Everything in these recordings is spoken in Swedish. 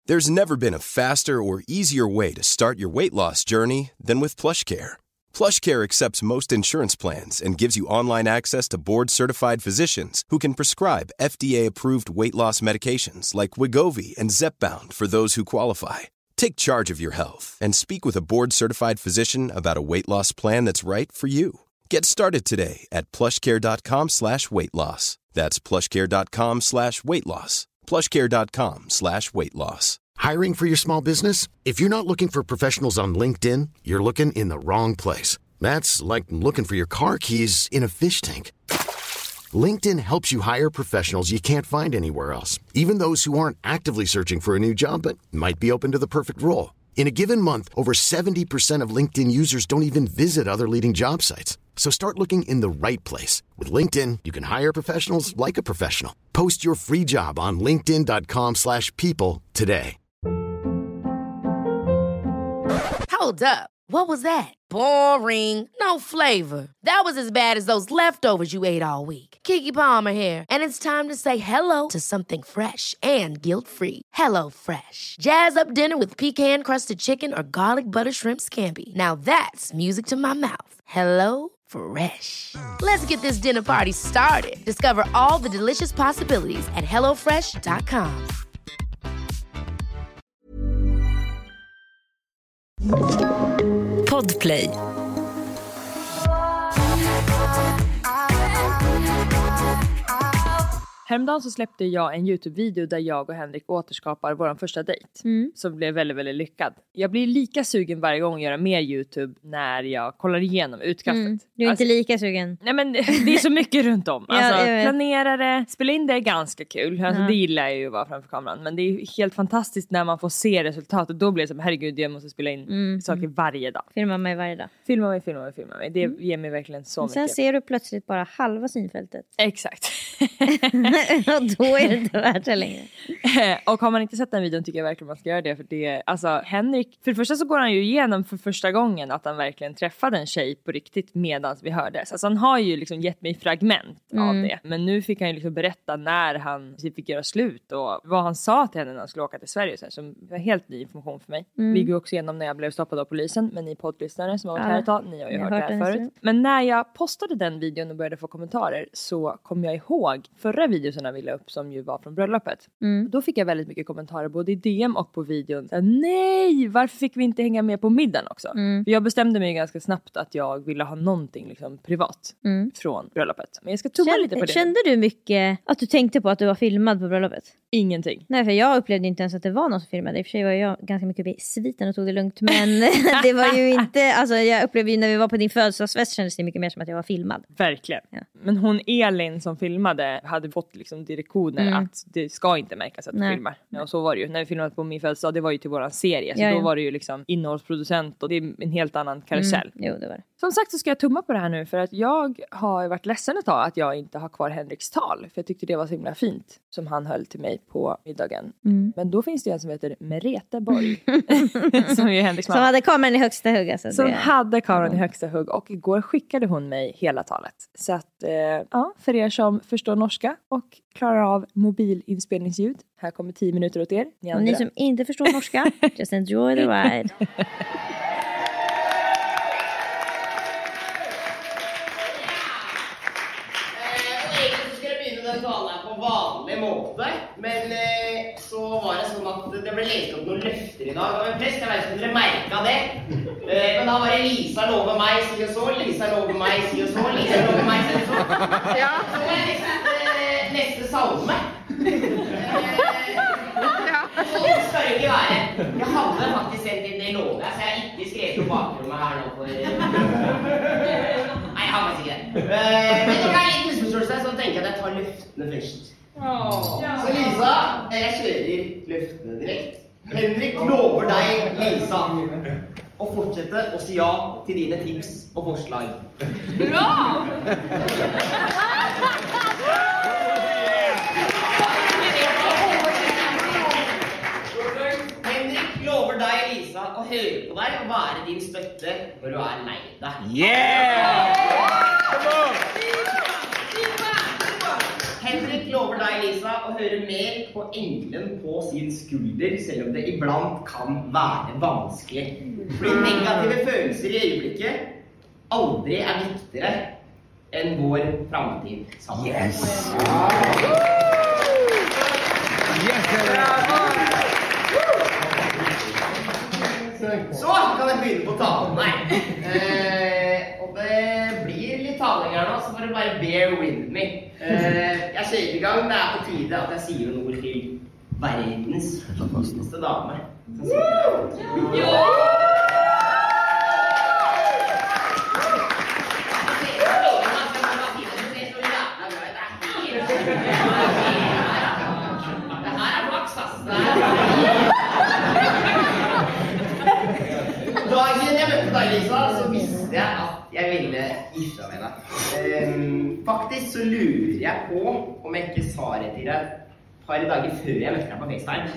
There's never been a faster or easier way to start your weight loss journey than with PlushCare. PlushCare accepts most insurance plans and gives you online access to board-certified physicians who can prescribe FDA-approved weight loss medications like Wegovy and Zepbound for those who qualify. Take charge of your health and speak with a board-certified physician about a weight loss plan that's right for you. Get started today at plushcare.com/weightloss. That's plushcare.com/weightloss. plushcare.com/weightloss. Hiring for your small business? If you're not looking for professionals on LinkedIn, you're looking in the wrong place. That's like looking for your car keys in a fish tank. LinkedIn helps you hire professionals you can't find anywhere else, even those who aren't actively searching for a new job but might be open to the perfect role. In a given month, over 70% of LinkedIn users don't even visit other leading job sites. So start looking in the right place. With LinkedIn, you can hire professionals like a professional. Post your free job on linkedin.com/people today. Hold up. What was that? Boring. No flavor. That was as bad as those leftovers you ate all week. Keke Palmer here. And it's time to say hello to something fresh and guilt-free. Hello Fresh. Jazz up dinner with pecan-crusted chicken or garlic butter shrimp scampi. Now that's music to my mouth. Hello Fresh. Let's get this dinner party started. Discover all the delicious possibilities at hellofresh.com. Podplay. Häromdagen så släppte jag en YouTube-video där jag och Henrik återskapar vår första dejt. Som blev väldigt, väldigt lyckad. Jag blir lika sugen varje gång att göra mer YouTube när jag kollar igenom utkastet. Du är inte lika sugen. Nej, men det är så mycket runt om. Planera det, spela in det är ganska kul. Det gillar jag ju att vara framför kameran. Men det är helt fantastiskt när man får se resultatet. Då blir det som, herregud, jag måste spela in saker varje dag. Filma mig varje dag. Filma mig. Det ger mig verkligen så mycket. Sen ser du plötsligt bara halva synfältet. Exakt. Och då är det inte värt det längre. Och har man inte sett den videon tycker jag verkligen man ska göra det. För det, alltså Henrik, för det första så går han ju igenom för första gången att han verkligen träffade en tjej på riktigt medans vi hördes. Alltså han har ju liksom gett mig fragment av det. Men nu fick han ju liksom berätta när han fick göra slut och vad han sa till henne när han skulle åka till Sverige. Så som var helt ny information för mig. Vi går också igenom när jag blev stoppad av polisen. Men ni poddlyssnare som har varit här ett tag, ni har ju hört det här förut. Men när jag postade den videon och började få kommentarer så kom jag ihåg förra videorna vi la upp som ju var från bröllopet. Då fick jag väldigt mycket kommentarer både i DM och på videon. Så, nej, varför fick vi inte hänga med på middagen också? För jag bestämde mig ganska snabbt att jag ville ha någonting liksom privat från bröllopet. Men jag ska tumma lite på det. Kände du mycket att du tänkte på att du var filmad på bröllopet? Ingenting. Nej, för jag upplevde inte ens att det var någon som filmade. I och för sig var jag ganska mycket i sviten och tog det lugnt. Men det var ju inte... Alltså jag upplevde ju när vi var på din födelsedagsfest kändes det mycket mer som att jag var filmad. Verkligen. Ja. Men hon Elin som filmade hade fått liksom direktioner att det ska inte märkas att du filmar. Ja, och så var det ju. När vi filmade på min födelsedag, det var ju till våran serie. Så då var det ju liksom innehållsproducent och det är en helt annan karusell. Jo, det var det. Som sagt så ska jag tumma på det här nu för att jag har varit ledsen ett tag att jag inte har kvar Henriks tal. För jag tyckte det var så himla fint som han höll till mig på middagen. Men då finns det en som heter Merete Borg. som är Henriks mamma. Som hade kameran i högsta hugg. Alltså som hade kameran i högsta hugg. Och igår skickade hon mig hela talet. Så att, för er som förstår norska och klarar av mobilinspelningsljud. Här kommer 10 minuter åt er. Och ni som inte förstår norska, just enjoy the ride. På vanlig måte, men så var det sånn at det ble lest opp noen løfter i dag av en prest. Jeg vet ikke om dere merket det, men da var det Lisa lover meg, sier så, Lisa lover meg, sier så, Lisa lover meg, sier så. Ja, så var det liksom neste salme. Så skal det ikke være. Jeg hadde faktisk sendt inn det lovet, så jeg har ikke skrevet på bakrommet her nå for... Nei, jeg har faktisk ikke det. Men når det er litt misforståelse, så tenker jeg at jeg tar løftene først. Så Lisa, jeg kjører løftene direkt. Henrik lover deg, Lisa, å fortsette å si ja til dine tips og forslag. Bra! Henrik lover deg, Lisa, å høre på deg og være din støtte når du er lei deg. Yeah! Henrik lover lover deg, Lisa, å høre mer på engelen på sin skulder, selv om det iblant kan være vanskelig. Fordi negative følelser I øyeblikket aldri viktigere enn vår fremtid sammen. Yes! Så kan jeg begynne på talen. Nei. Og det blir litt taling her nå, så får du bare bear with me. Jeg kjører I gang, det på tide at jeg sier noe ord til verdens fineste dame. Jo! Det her flaks, ass. Dagen jeg møtte deg, Lisa, så visste jeg at jeg ville gifte med deg. Faktisk så lurer jeg på om jeg ikke sa det til deg et par dager før jeg møtte deg på FaceTime.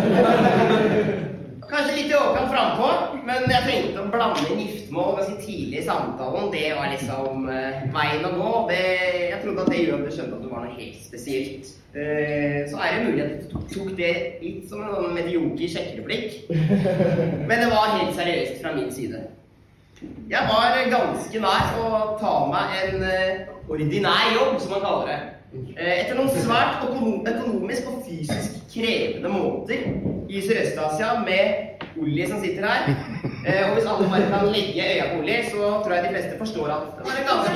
Kanskje litt I overkant frempå, men jeg trengte å blande inn giftermål ganske tidlig I samtalen. Det var liksom veien å gå. Jeg trodde at det gjorde at du skjønte at du var noe helt spesielt. Så det mulig at du tok det litt som en medioker sjekkereplikk. Men det var helt seriøst fra min side. Jeg var ganske nær å ta meg en ordinær jobb, som man kaller det. Etter noen svært økonomisk og fysisk krevende måter I Sørøst-Asia med Olli som sitter her. Og hvis alle bare kan legge øya på Olli, så tror jeg de fleste forstår at det var en ganske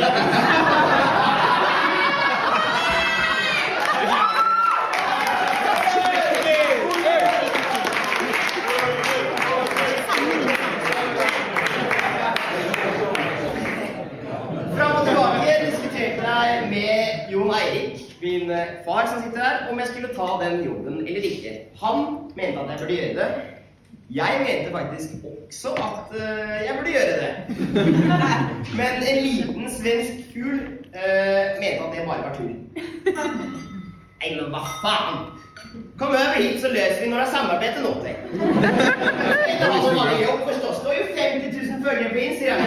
Jon Eirik, min far som sitter her, om jeg skulle ta den jobben eller ikke. Han mente at jeg burde gjøre det. Jeg mente faktisk også at jeg burde gjøre det. Men en liten svensk fugl mente at det bare var tull. Nei, men hva faen? Kom over hit, så løser vi når det samarbeid til noe. Ikke ha så mange jobb, forstås. Du har jo 50 000 følgere på Instagram.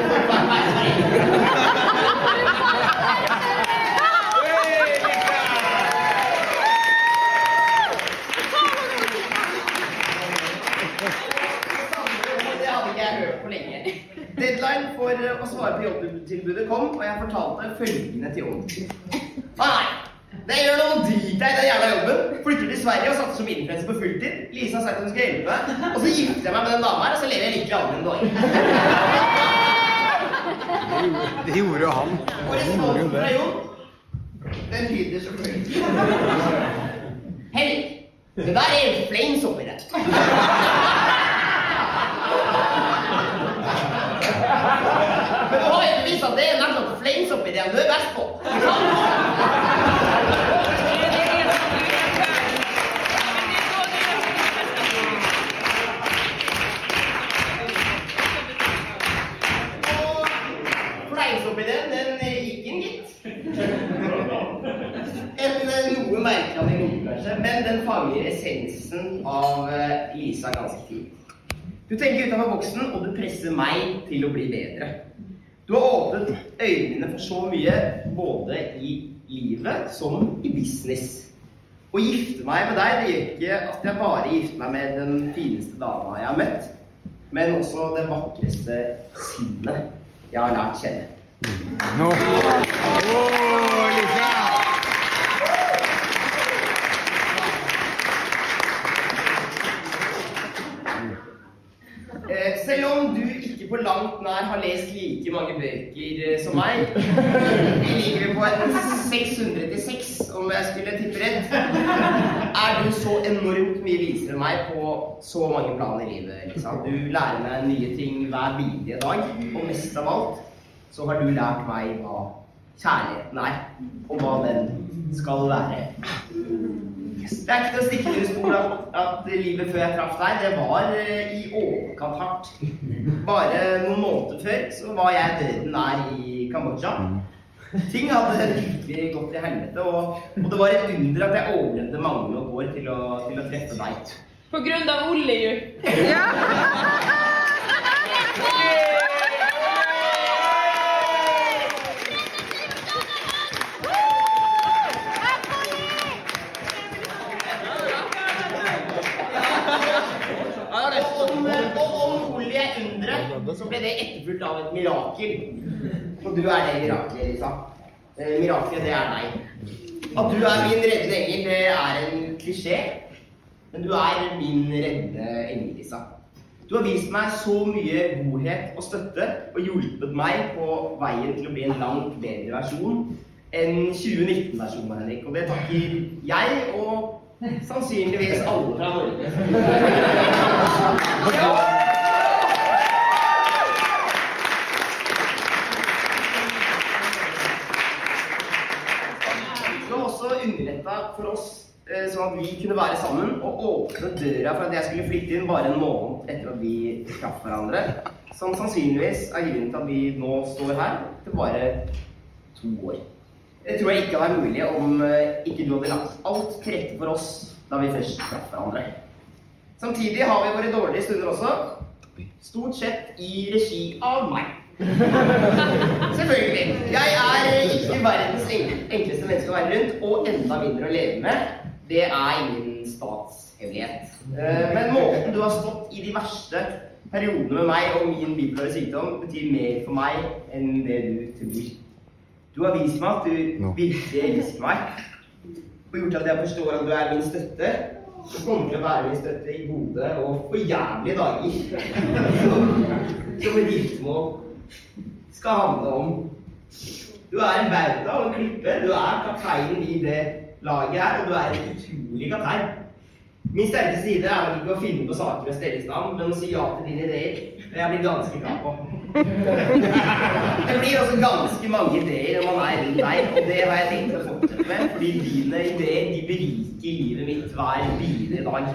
Deadline for å svare på jobbtilbudet kom, og jeg fortalte følgende til Jon. Nei, det gjør noe drit deg I den jævla jobben. Flytter til Sverige og satser som influencer på fulltid. Lisa har sagt at hun skal hjelpe meg, og så gifter jeg meg med den dama her, og så lever jeg lykkelig aldri en dag. Det gjorde jo han. Og responsen fra Jon, den lyder selvfølgelig. Henrik, det der flames oppi det. Men du har ikke vist at det nettopp flames oppi det du best på. Og flames oppi den gikk inn, gitt. En noe merkelig noe, kanskje, men den fanger essensen av Lisa ganske fint. Du tenker utenfor boksen, og du presser meg til å bli bedre. Du har åpnet øynene mine for så mye, både I livet som I business. Å gifte meg med deg, det gjør ikke at jeg bare gifter meg med den fineste dama jeg har møtt, men også det vakreste sinnet jeg har lært kjenne. Lisa! Selv om du ikke på langt nær har lest like mange bøker som meg, vi ligger på en 600-6 om jeg skulle tippe rett, du så enormt mye visere enn meg på så mange planer I livet. Liksom. Du lærer meg nye ting hver bidige dag, og mest av alt så har du lært meg hva kjærligheten og hva den skal være. Det ikke til å stikke under stol at livet før jeg traff deg, det var I overkant hardt. Bare noen måneder før så var jeg døden I Kambodsja. Ting hadde virkelig gått I helvete, og det var et under at jeg overlevde mange år til å treffe deg. På grunn av Olli, jo. Ja! utrolige undre, så ble det etterfulgt av et mirakel. Og du det mirakelet, Lisa. Mirakelet, det deg. At du min redde engel, det en klisjé. Men du min redde engel, Lisa. Du har vist meg så mye godhet og støtte, og hjulpet meg på veien til å bli en langt bedre versjon enn 2019-versjonen, Henrik. Og det takker jeg og sannsynligvis alle fra Norge. Du har også underrettet for oss sånn at vi kunne være sammen og åpne døra for at jeg skulle flytte inn bare en måned etter at vi traff hverandre. Som sannsynligvis grunnen til at vi nå står her til bare 2 år. Det tror jeg ikke hadde vært mulig om ikke du hadde lagt alt til rette for oss da vi først traff hverandre. Samtidig har vi våre dårlige stunder også, stort sett i regi av meg. Selvfølgelig. Jeg ikke verdens enkleste menneske å være rundt, og enda mindre å leve med. Det ingen statshemmelighet. Men måten du har stått i de verste periodene med meg og min bipolare sykdom betyr mer for meg enn det du tror. Du har vist meg at du virkelig elsker meg, og gjort at jeg forstår at du min støtte, og kommer til å være min støtte i gode og for jævlige dager. Som et giftmål skal handle om. Du en bauta og en klippe, du kapteinen i det laget her, og du en utrolig kaptein. Min sterke side nok ikke å finne på saker med stellestand, men å si ja til dine ideer, det jeg blitt ganske klar på. Det blir også ganske mange ideer når man rundt deg, og det har jeg tenkt å fortsette med, fordi dine ideer, de beriker livet mitt hver videre dag.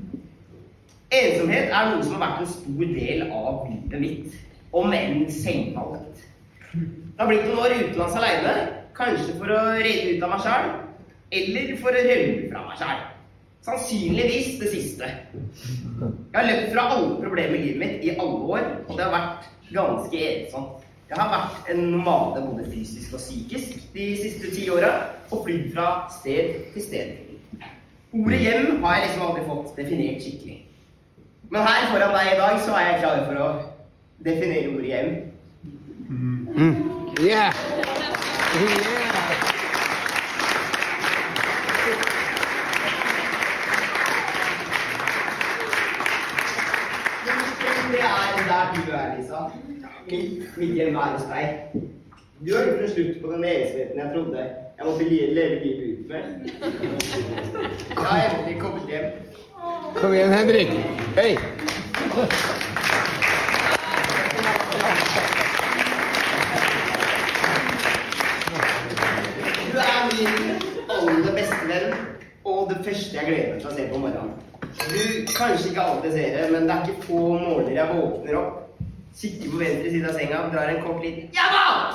Ensomhet noe som har vært en stor del av livet mitt, om enn selvvalgt. Det har blitt noen år utenlands alene, kanskje for å redde ut av meg selv, eller for å rømme fra meg selv. Sannsynligvis det siste. Jeg har løpt fra alle problemer i livet mitt i alle år, og det har vært ganske ensomt. Jeg har vært en nomade både fysisk og psykisk de siste 10 årene, og flydd fra sted til sted. Ordet hjem har jeg aldri fått definert skikkelig. Men her foran deg i dag så jeg klar for å definere ordet hjem. Yeah! Det der du Lisa. Mitt hjem hos deg. Du har gjort en slutt på den ensomheten jeg trodde jeg måtte leve livet ut med. Jeg har endelig kommet hjem. Kom igjen, Henrik. Hei! Du min aller beste venn, og det første jeg gleder meg til å se på morgenen. Du kanskje ikke alltid ser det, men det ikke få morgener jeg våkner opp, kikker på venstre side av senga, drar en kort liten «Jamma!»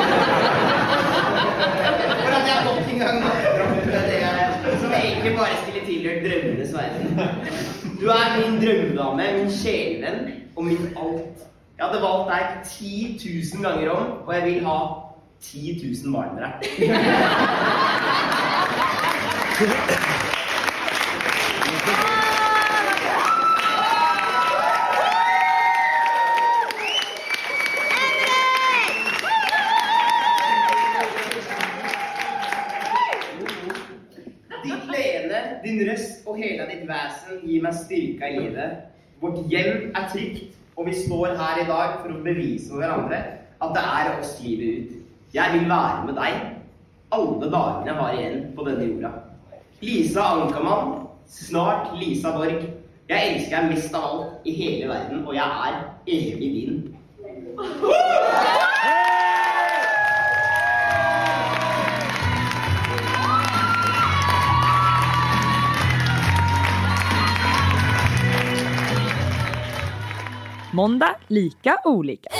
For at jeg nok en gang nattdrømmer med det som egentlig bare skulle tilhørt drømmenes verden. Du min drømmedame, min sjelevenn og min alt. Jeg hadde valgt deg 10 000 ganger om, og jeg vil ha 10 000 barn med deg. Din røst og hele ditt vesen gir meg styrke i livet. Vårt hjem trygt, og vi står her i dag for å bevise for hverandre at det oss livet ut. Jeg vil være med deg alle dagene jeg har igjen på denne jorda. Lisa Ankermann, snart Lisa Borg. Jeg elsker deg mest av alt i hele verden, og jeg evig din. Måndag, lika olika.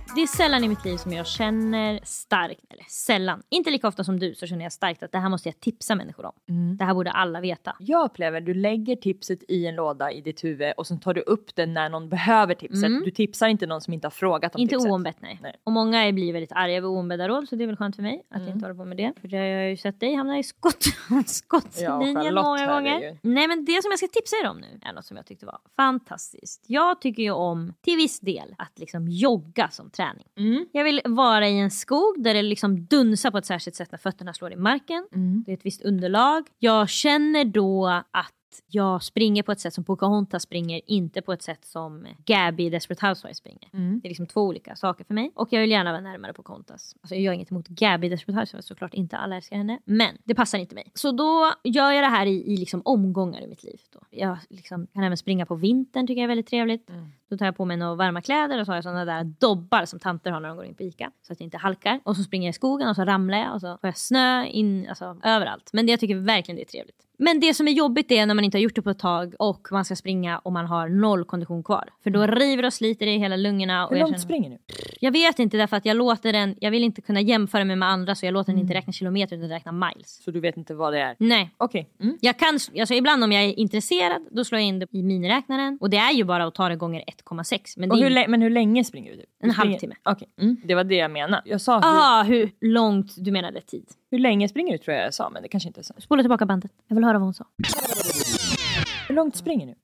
Det är sällan i mitt liv som jag känner starkt, eller sällan, inte lika ofta som du, så känner jag starkt att det här måste jag tipsa människor om. Det här borde alla veta. Jag upplever, du lägger tipset i en låda i ditt huvud och sen tar du upp det när någon behöver tipset. Du tipsar inte någon som inte har frågat om inte tipset. Inte oombett, nej. Och många blir väldigt arga över oombedda råd, så det är väl skönt för mig att jag inte håller på med det. För jag har ju sett dig hamna i skottlinjen många gånger. Nej, men det som jag ska tipsa er om nu är något som jag tyckte var fantastiskt. Jag tycker ju om till viss del att liksom jogga som träning. Jag vill vara i en skog där det liksom dunsar på ett särskilt sätt när fötterna slår i marken. Det är ett visst underlag. Jag känner då att jag springer på ett sätt som Pocahontas springer, inte på ett sätt som Gabby i Desperate Housewives springer. Det är liksom två olika saker för mig. Och jag vill gärna vara närmare Pocahontas. Alltså jag gör inget emot Gabby i Desperate Housewives, såklart inte alla älskar henne. Men det passar inte mig. Så då gör jag det här i liksom omgångar i mitt liv. Då. Jag liksom kan även springa på vintern, tycker jag är väldigt trevligt. Då tar jag på mig några varma kläder och så har jag sådana där dobbar som tanter har när de går in på Ica. Så att jag inte halkar. Och så springer jag i skogen och så ramlar jag och så får jag snö in, alltså överallt. Men det jag tycker verkligen det är trevligt. Men det som är jobbigt är när man inte har gjort det på ett tag och man ska springa och man har 0 kondition kvar. För då river och sliter det i hela lungorna. Hur långt springer du? Jag vet inte, därför att jag låter den, jag vill inte kunna jämföra mig med andra, så jag låter den inte räkna kilometer utan räkna miles. Så du vet inte vad det är? Nej. Okej. Jag kan, alltså ibland om jag är intresserad, då slår jag in det i miniräknaren. Och det är ju bara att ta det gånger 1,6. Men hur länge springer du? En halvtimme. Okej. Det var det jag menade. Jag sa hur långt du menade tid. Hur länge springer du tror jag sa, men det kanske inte är så. Spola tillbaka bandet. Jag vill höra vad hon sa. Hur långt springer du?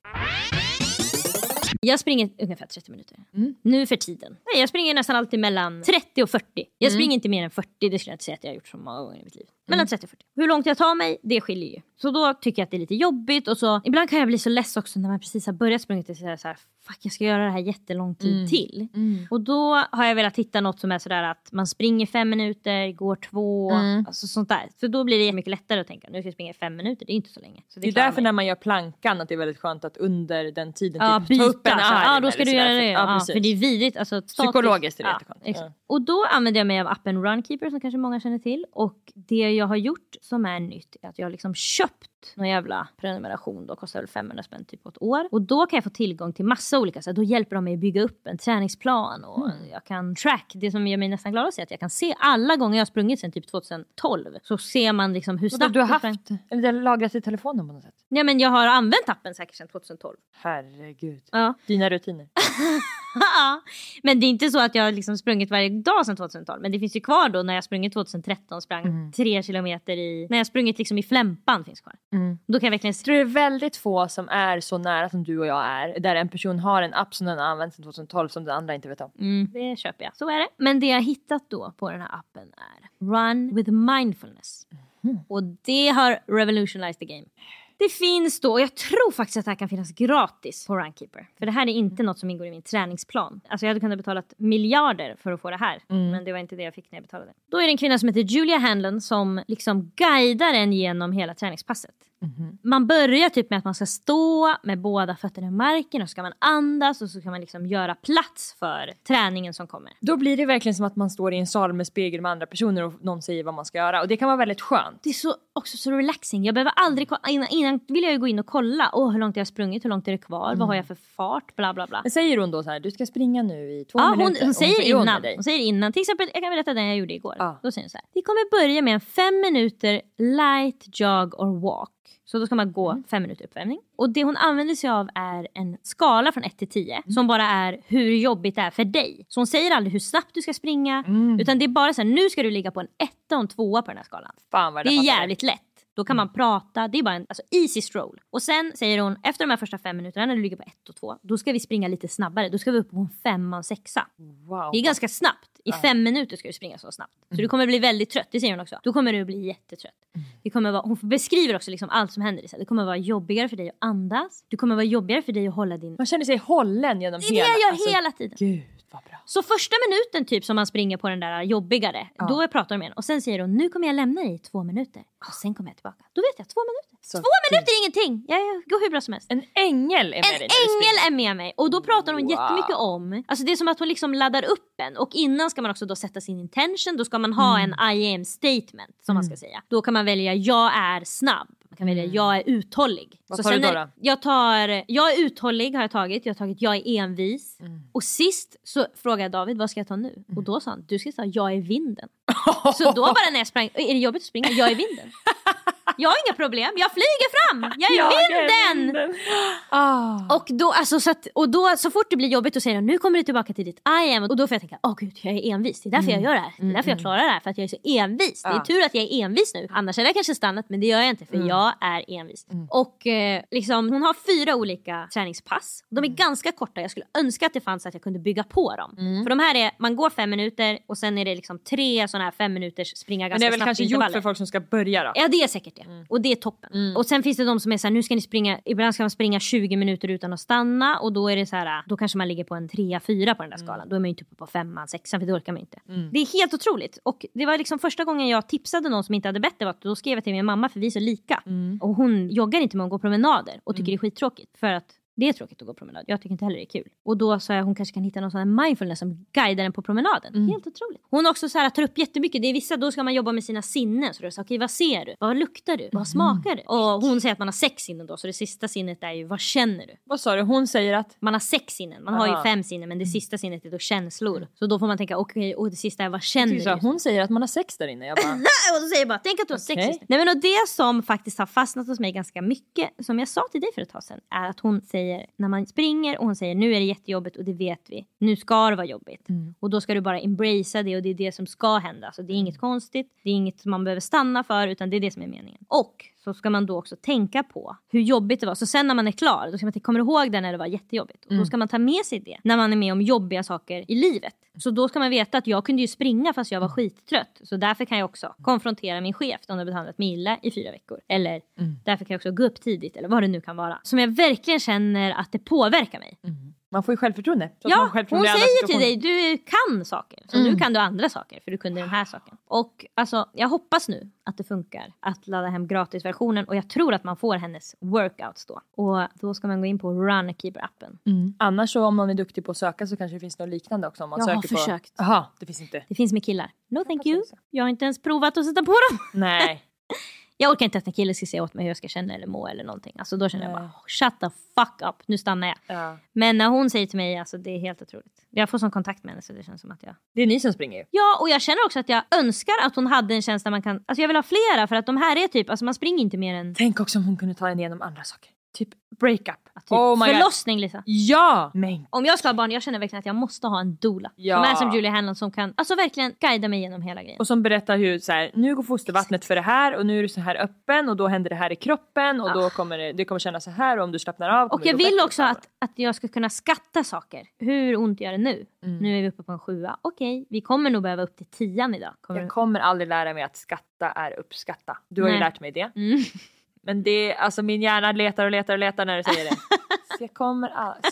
Jag springer ungefär 30 minuter. Nu för tiden. Nej, jag springer nästan alltid mellan 30 och 40. Jag springer inte mer än 40, det skulle jag inte säga att jag har gjort så många gånger i mitt liv. Mellan 30 och 40. Hur långt jag tar mig, det skiljer ju. Så då tycker jag att det är lite jobbigt. Och så ibland kan jag bli så less också när man precis har börjat springa till så här, fuck, jag ska göra det här jättelång tid till. Och då har jag velat hitta något som är sådär att man springer 5 minuter, går 2, alltså sånt där. Så då blir det mycket lättare att tänka, nu ska jag springa 5 minuter, det är inte så länge. Så det är därför när man gör plankan att det är väldigt skönt att under den tiden typ, ta upp en arm. Ja, då ska du göra det. Ja, för det är vidrigt. Alltså, psykologiskt är det jätteskönt. Ja. Och då använder jag mig av appen Runkeeper som kanske många känner till. Och det jag har gjort som är nytt är att jag har liksom köpt någon jävla prenumeration. Då kostar väl 500 spänn typ på ett år. Och då kan jag få tillgång till massa olika. Så då hjälper de mig att bygga upp en träningsplan. Och jag kan track. Det som gör mig nästan glad att se att jag kan se alla gånger jag har sprungit sedan typ 2012. Så ser man liksom hur snabbt du har haft. Eller det har lagrat i telefonen på något sätt. Ja, men jag har använt appen säkert sedan 2012. Herregud. Ja. Dina rutiner. Men det är inte så att jag har liksom sprungit varje dag sedan 2012. Men det finns ju kvar då när jag sprungit 2013 sprang 3 kilometer i... När jag sprungit liksom i Flämpan finns kvar. Då kan jag verkligen... Jag tror det är väldigt få som är så nära som du och jag är. Där en person har en app som den har använt sedan 2012 som den andra inte vet om. Det köper jag. Så är det. Men det jag har hittat då på den här appen är Run with Mindfulness. Och det har revolutionized the game. Det finns då, och jag tror faktiskt att det här kan finnas gratis på Runkeeper. För det här är inte något som ingår i min träningsplan. Alltså jag hade kunnat betala miljarder för att få det här. Men det var inte det jag fick när jag betalade. Då är det en kvinna som heter Julia Hanlon som liksom guidar en genom hela träningspasset. Man börjar typ med att man ska stå med båda fötterna i marken och så ska man andas och så kan man liksom göra plats för träningen som kommer. Då blir det verkligen som att man står i en sal med spegel med andra personer och någon säger vad man ska göra. Och det kan vara väldigt skönt. Det är också så relaxing. Jag behöver aldrig innan vill jag ju gå in och kolla. Hur långt jag har sprungit, hur långt är det kvar, vad har jag för fart, bla bla bla. Men säger hon då så här, du ska springa nu i 2 minuter? Hon säger innan. Till exempel, jag kan berätta den jag gjorde igår. Då säger hon så här, vi kommer börja med en 5 minuter light jog or walk. Så då ska man gå 5 minuter uppvärmning. Och det hon använder sig av är en skala från 1 till 10. Som bara är hur jobbigt det är för dig. Så hon säger aldrig hur snabbt du ska springa. Utan det är bara så här, nu ska du ligga på en 1 och en 2 på den här skalan. Fan vad det är jävligt lätt. Då kan man prata, det är bara en easy stroll. Och sen säger hon, efter de här första 5 minuterna när du ligger på 1 och 2, då ska vi springa lite snabbare. Då ska vi upp på en 5 och en 6. Wow. Det är ganska snabbt. I 5 minuter ska du springa så snabbt. Så du kommer bli väldigt trött, det säger hon också. Då kommer du bli jättetrött. Det kommer vara, hon beskriver också liksom allt som händer. Det kommer vara jobbigare för dig att andas. Det kommer vara jobbigare för dig att hålla din... Man känner sig hållen genom hela... Det är det jag gör hela tiden. Gud, vad bra. Så första minuten typ som man springer på den där jobbigare. Då pratar de med en. Och sen säger hon, nu kommer jag lämna dig i 2 minuter. Och sen kommer jag tillbaka. Då vet jag, 2 minuter. Så 2 minuter är ingenting. Jag går hur bra som helst. En ängel är med dig. En ängel är med mig. Och då pratar hon jättemycket om... Alltså det är som att hon liksom laddar upp en. Och innan ska man också då sätta sin intention. Då ska man ha en I am statement som man ska säga. Då kan man välja, jag är snabb. Man kan välja jag är uthållig. Vad tar du då? Jag är uthållig har jag tagit. Jag har tagit jag är envis. Och sist så frågade jag David, vad ska jag ta nu? Och då sa han, du ska ta jag är vinden. Så då bara när jag sprang, är det jobbigt att springa? Jag är vinden. Jag har inga problem, jag flyger fram. Jag är vinden. Och då så fort det blir jobbigt så säger han, nu kommer du tillbaka till ditt I am. Och då får jag tänka, gud, jag är envis. Det är därför jag gör det här. Det är därför jag klarar det här, för att jag är så envis. Det är tur att jag är envis nu. Annars hade jag kanske stannat, men det gör jag inte, för jag är envis. Och liksom, hon har 4 olika träningspass. De är ganska korta. Jag skulle önska att det fanns att jag kunde bygga på dem. För de här är, man går 5 minuter och sen är det liksom 3 sådana här 5 minuters springa ganska snabbt. Men det är väl kanske gjort för folk som ska börja då? Ja, det är säkert det. Och det är toppen. Och sen finns det de som är så här, nu ska ni springa, ibland ska man springa 20 minuter utan att stanna, och då är det så här, då kanske man ligger på en 3-4 på den där skalan. Då är man ju inte uppe på 5-6, för det orkar man inte. Det är helt otroligt. Och det var liksom första gången jag tipsade någon som inte hade bett det, var, då skrev jag till min mamma, för vi är så lika. Och hon joggar inte med att gå promenader och tycker det är skittråkigt, för att det är tråkigt att gå promenad. Jag tycker inte heller det är kul. Och då sa jag, hon kanske kan hitta någon sån här mindfulness som guidar den på promenaden. Helt otroligt. Hon också så här tar upp jättemycket. Det är vissa, då ska man jobba med sina sinnen. Så då sa okej, vad ser du? Vad luktar du? Vad smakar du? Och hon säger att man har 6 sinnen då. Så det sista sinnet är ju, vad känner du? Vad sa du? Hon säger att man har 6 sinnen. Man har ju 5 sinnen, men det sista sinnet är då känslor. Så då får man tänka, okej, och det sista är, vad känner du? Hon säger att man har 6 där inne. Jag bara... och då säger jag bara, tänk att du har 6. Nej, men och det som faktiskt har fastnat hos mig ganska mycket, som jag sa till dig för ett tag sedan, är att hon säger, när man springer och hon säger, nu är det jättejobbigt och det vet vi. Nu ska det vara jobbigt. Och då ska du bara embracea det, och det är det som ska hända. Så det är inget konstigt, det är inget som man behöver stanna för, utan det är det som är meningen. Och så ska man då också tänka på hur jobbigt det var. Så sen när man är klar, då ska man tänka, kommer du ihåg det när det var jättejobbigt? Och då ska man ta med sig det när man är med om jobbiga saker i livet. Så då ska man veta att jag kunde ju springa fast jag var skittrött. Så därför kan jag också konfrontera min chef om det behandlat mig illa i 4 veckor. Eller därför kan jag också gå upp tidigt, eller vad det nu kan vara. Som jag verkligen känner att det påverkar mig. Man får ju självförtroende. Ja, hon säger till dig, du kan saker. Så nu kan du andra saker, för du kunde den här saken. Och alltså, jag hoppas nu att det funkar att ladda hem gratisversionen. Och jag tror att man får hennes workouts då. Och då ska man gå in på Runkeeper-appen. Annars så, om man är duktig på att söka, så kanske det finns något liknande också. Om man jag söker har försökt. Jaha, det finns inte. Det finns med killar. No thank you. Jag har inte ens provat att sätta på dem. Nej. Jag orkar inte att en kille ska säga åt mig hur jag ska känna eller må eller någonting. Alltså då känner jag bara, shut the fuck up, nu stannar jag. Ja. Men när hon säger till mig, alltså det är helt otroligt. Jag får sån kontakt med henne, så det känns som att jag... Det är ni som springer ju. Ja, och jag känner också att jag önskar att hon hade en tjänst där man kan... Alltså jag vill ha flera, för att de här är typ, alltså man springer inte mer än... Tänk också om hon kunde ta en igenom andra saker. Typ breakup. Typ förlossning, Lisa. Ja! Men. Om jag ska ha barn, jag känner verkligen att jag måste ha en doula. Ja. Som är som Julia Hanlon, som kan alltså verkligen guida mig genom hela grejen. Och som berättar hur så här, nu går fostervattnet för det här, och nu är du så här öppen, och då händer det här i kroppen, och då kommer det kommer kännas så här, och om du slappnar av. Och jag vill också att jag ska kunna skatta saker. Hur ont gör det nu? Nu är vi uppe på en 7. Okej, vi kommer nog behöva upp till 10 idag. Jag kommer aldrig lära mig att skatta är uppskatta. Du har ju lärt mig det. Men det, alltså min hjärna letar när du säger det. Så jag kommer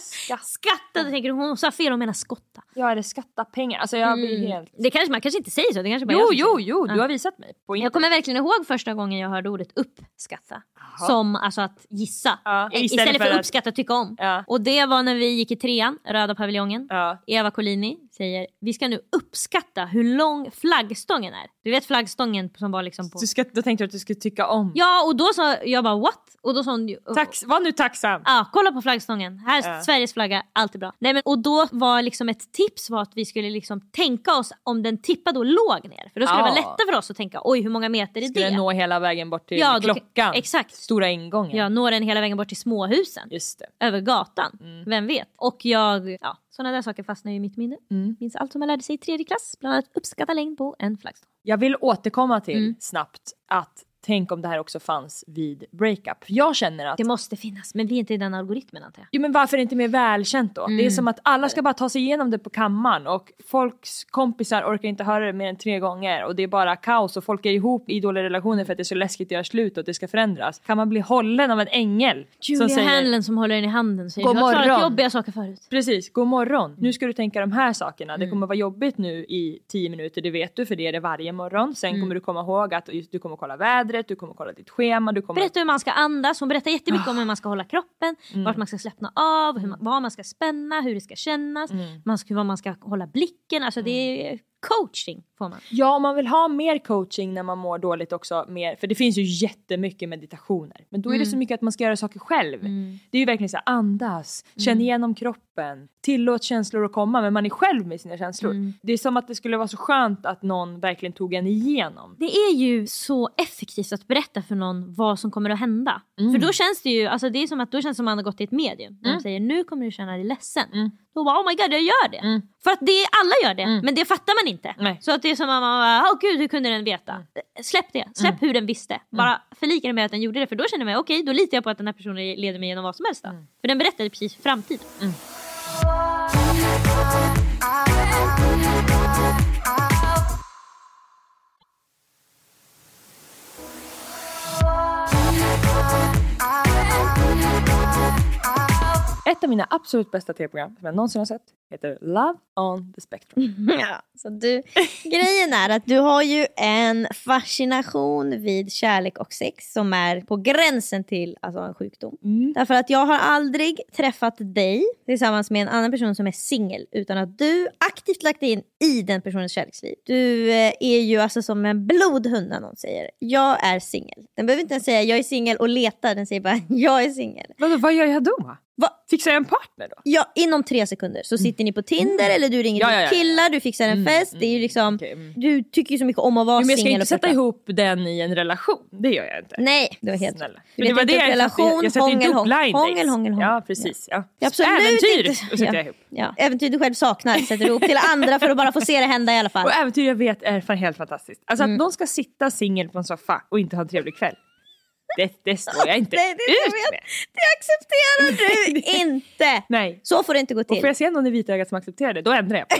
skatta, tänker du, hon sa fel, hon menar skotta. Ja, eller skatta pengar. Alltså jag blir helt... Det kanske, man kanske inte säger så, det kanske bara Jo, du har visat mig. Jag kommer verkligen ihåg första gången jag hörde ordet uppskatta. Aha. Som alltså att gissa. Ja, istället för uppskatta, tycka om. Ja. Och det var när vi gick i 3:an, röda paviljongen. Ja. Eva Collini säger, vi ska nu uppskatta hur lång flaggstången är. Du vet flaggstången som var liksom på... Då tänkte du att du skulle tycka om. Ja, och då sa jag bara, what? Och då sa hon... Var nu tacksam. Ja, kolla på flaggstången. Här är Sveriges flagga, allt är bra. Nej, men, och då var liksom ett tips var att vi skulle liksom tänka oss om den tippade och låg ner. För då skulle det vara lättare för oss att tänka, oj, hur många meter är det? Skulle nå hela vägen bort till klockan. Exakt. Stora ingången. Ja, når den hela vägen bort till småhusen. Just det. Över gatan. Vem vet? Och sådana där saker fastnar ju i mitt minne. Minns allt som jag lärde sig i 3:e klass. Bland annat uppskatta längd på en flaggstång. Jag vill återkomma till snabbt att tänk om det här också fanns vid breakup. Jag känner att... Det måste finnas, men vi är inte i den algoritmen, antar jag. Jo, men varför inte mer välkänt då? Det är som att alla ska bara ta sig igenom det på kammaren, och folks kompisar orkar inte höra det mer än 3 gånger, och det är bara kaos, och folk är ihop i dåliga relationer för att det är så läskigt att göra slut och att det ska förändras. Kan man bli hållen av en ängel? Julia Hanlon som håller den i handen säger, du har klarat jobbiga saker förut. Precis, god morgon. Nu ska du tänka de här sakerna. Det kommer vara jobbigt nu i 10 minuter, det vet du, för det är det varje morgon. Sen kommer du komma ihåg att du kommer kolla vädret, du kommer kolla ditt schema, berätta hur man ska andas. Hon berättar jättemycket om hur man ska hålla kroppen, vart man ska släppna av, vad man ska spänna, hur det ska kännas, vad man ska hålla blicken. Alltså det är coaching får man. Ja, man vill ha mer coaching när man mår dåligt också. Mer, för det finns ju jättemycket meditationer. Men då är det så mycket att man ska göra saker själv. Det är ju verkligen så här, andas, känn igenom kroppen. Tillåt känslor att komma, men man är själv med sina känslor. Det är som att det skulle vara så skönt att någon verkligen tog en igenom. Det är ju så effektivt att berätta för någon vad som kommer att hända. För då känns det ju, alltså det är som att då känns det som att man har gått till ett medium. De säger, nu kommer du känna dig ledsen. Då bara, oh my god, jag gör det. För att alla gör det, men det fattar man inte. Nej. Så att det är som att man bara, gud, hur kunde den veta? Släpp det, släpp hur den visste. Bara förlika det med att den gjorde det. För då känner jag, okej, då litar jag på att den här personen leder mig genom vad som helst. För den berättade precis framtiden. Ett av mina absolut bästa tv-program som jag någonsin har sett heter Love on the Spectrum. Ja, så grejen är att du har ju en fascination vid kärlek och sex som är på gränsen till alltså en sjukdom. Därför att jag har aldrig träffat dig tillsammans med en annan person som är singel utan att du aktivt lagt in i den personens kärleksliv. Du är ju alltså som en blodhund när någon säger jag är singel. Den behöver inte ens säga jag är singel och letar, den säger bara jag är singel. Vad gör jag då? Fixar jag en partner då? Ja, inom 3 sekunder så sitter ni på Tinder eller du ringer till killar, du fixar en fest. Det är ju liksom, du tycker ju så mycket om att vara singel. Men jag ska inte sätta ihop den i en relation, det gör jag inte. Nej, det var helt snälla. Det var det jag sätter inte ihop hångel. Ja, precis. Ja. Absolut äventyr inte. sätter jag ihop. Ja. Äventyr du själv saknar sätter du ihop till andra för att bara få se det hända i alla fall. Och äventyr jag vet är helt fantastiskt. Alltså att någon ska sitta singel på en soffa och inte ha en trevlig kväll. Det står jag inte ut med. Det accepterar du inte. Nej. Så får det inte gå till. Och får jag se någon i vitögat som accepterar det, då ändrar jag på.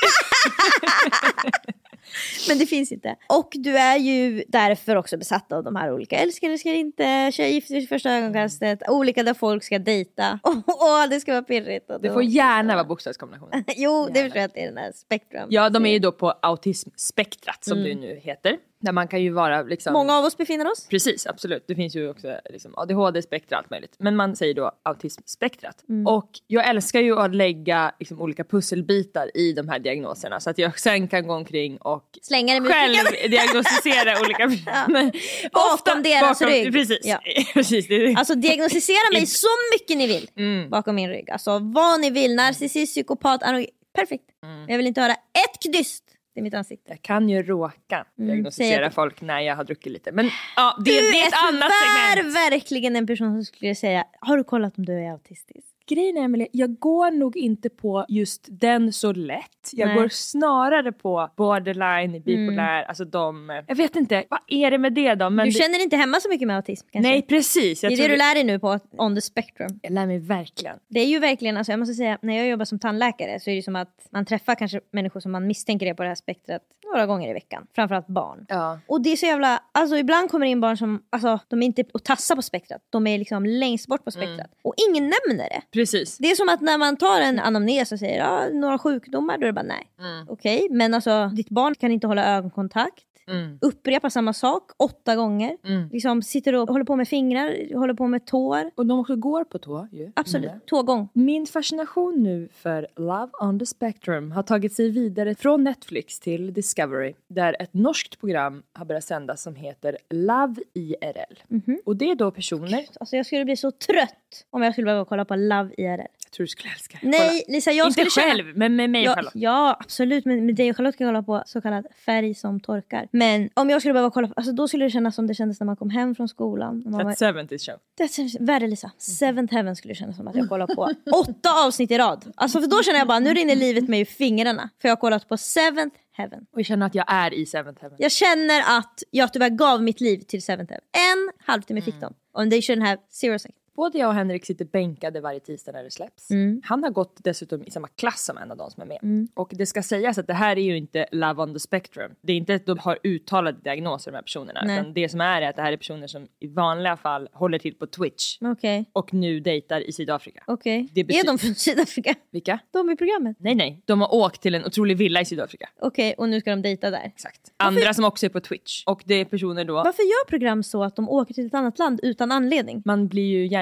Men det finns inte. Och du är ju därför också besatt av de här olika älskar inte, tjej gifter sig första ögonkastet, olika där folk ska dejta. Och det ska vara pirrigt. Det får gärna vara bokstavskombinationer. Jo, det förstår jag att det är den här spektrum. Ja, de är ju då på autismspektrat som det nu heter. Där man kan ju vara liksom... Många av oss befinner oss. Precis, absolut. Det finns ju också liksom ADHD-spektrat, allt möjligt. Men man säger då autismspektrat. Och jag älskar ju att lägga liksom olika pusselbitar i de här diagnoserna. Så att jag sen kan gå omkring och slänga det själv diagnostisera olika... Men bakom deras rygg. Precis. Ja. Precis. Alltså diagnostisera mig så mycket ni vill bakom min rygg. Alltså vad ni vill. Narcissist, psykopat, perfekt. Jag vill inte höra ett knyst i mitt ansikte. Jag kan ju råka diagnostisera folk när jag har druckit lite. Men ja, det är ett annat segment. Du är verkligen en person som skulle säga, har du kollat om du är autistisk? Grejen är, Emelie, jag går nog inte på just den så lätt. Jag går snarare på borderline, bipolär, alltså jag vet inte, vad är det med det då? Men du känner inte hemma så mycket med autism kanske? Nej, precis. Det är det du lär dig nu på on the spectrum. Jag lär mig verkligen. Det är ju verkligen, alltså jag måste säga, när jag jobbar som tandläkare så är det som att man träffar kanske människor som man misstänker är på det här spektrat några gånger i veckan. Framförallt barn. Ja. Och det är så jävla, alltså ibland kommer det in barn som, alltså de är inte att tassa på spektrat. De är liksom längst bort på spektrat. Och ingen nämner det. Precis. Det är som att när man tar en anamnes och säger några sjukdomar, då är det bara nej. Okej, men alltså ditt barn kan inte hålla ögonkontakt. Upprepa samma sak 8 gånger. Liksom sitter och håller på med fingrar, håller på med tår. Och de också går på tå ju. Absolut, tågång. Min fascination nu för Love on the Spectrum har tagit sig vidare från Netflix till Discovery. Där ett norskt program har börjat sändas som heter Love IRL. Och det är då personer... Alltså jag skulle bli så trött om jag skulle behöva kolla på Love IRL. Jag tror du skulle älska det. Nej, Lisa, jag inte skulle själv, men med mig och Charlotte. Ja, absolut. Men med dig och Charlotte kan jag kolla på så kallad färg som torkar. Men om jag skulle behöva kolla på, alltså då skulle det kännas som det kändes när man kom hem från skolan. That's 70's show. That's värre, Lisa. Seventh Heaven skulle det kännas som att jag kollar på 8 avsnitt i rad. Alltså för då känner jag bara, nu rinner livet mig i fingrarna. För jag har kollat på Seventh Heaven. Och jag känner att jag är i Seventh Heaven. Jag känner att jag tyvärr gav mitt liv till Seventh Heaven. 1 halvtimme fick de. And they shouldn't have 0 seconds. Både jag och Henrik sitter bänkade varje tisdag när det släpps. Han har gått dessutom i samma klass som en av de som är med. Och det ska sägas att det här är ju inte Love on the Spectrum. Det är inte att de har uttalade diagnoser de här personerna. Utan det som är att det här är personer som i vanliga fall håller till på Twitch. Och nu dejtar i Sydafrika. Är de från Sydafrika? Vilka? De i programmet? Nej. De har åkt till en otrolig villa i Sydafrika. Och nu ska de dejta där. Exakt. Andra som också är på Twitch. Och det är personer då... Varför gör program så att de åker till ett annat land utan anledning? Man blir ju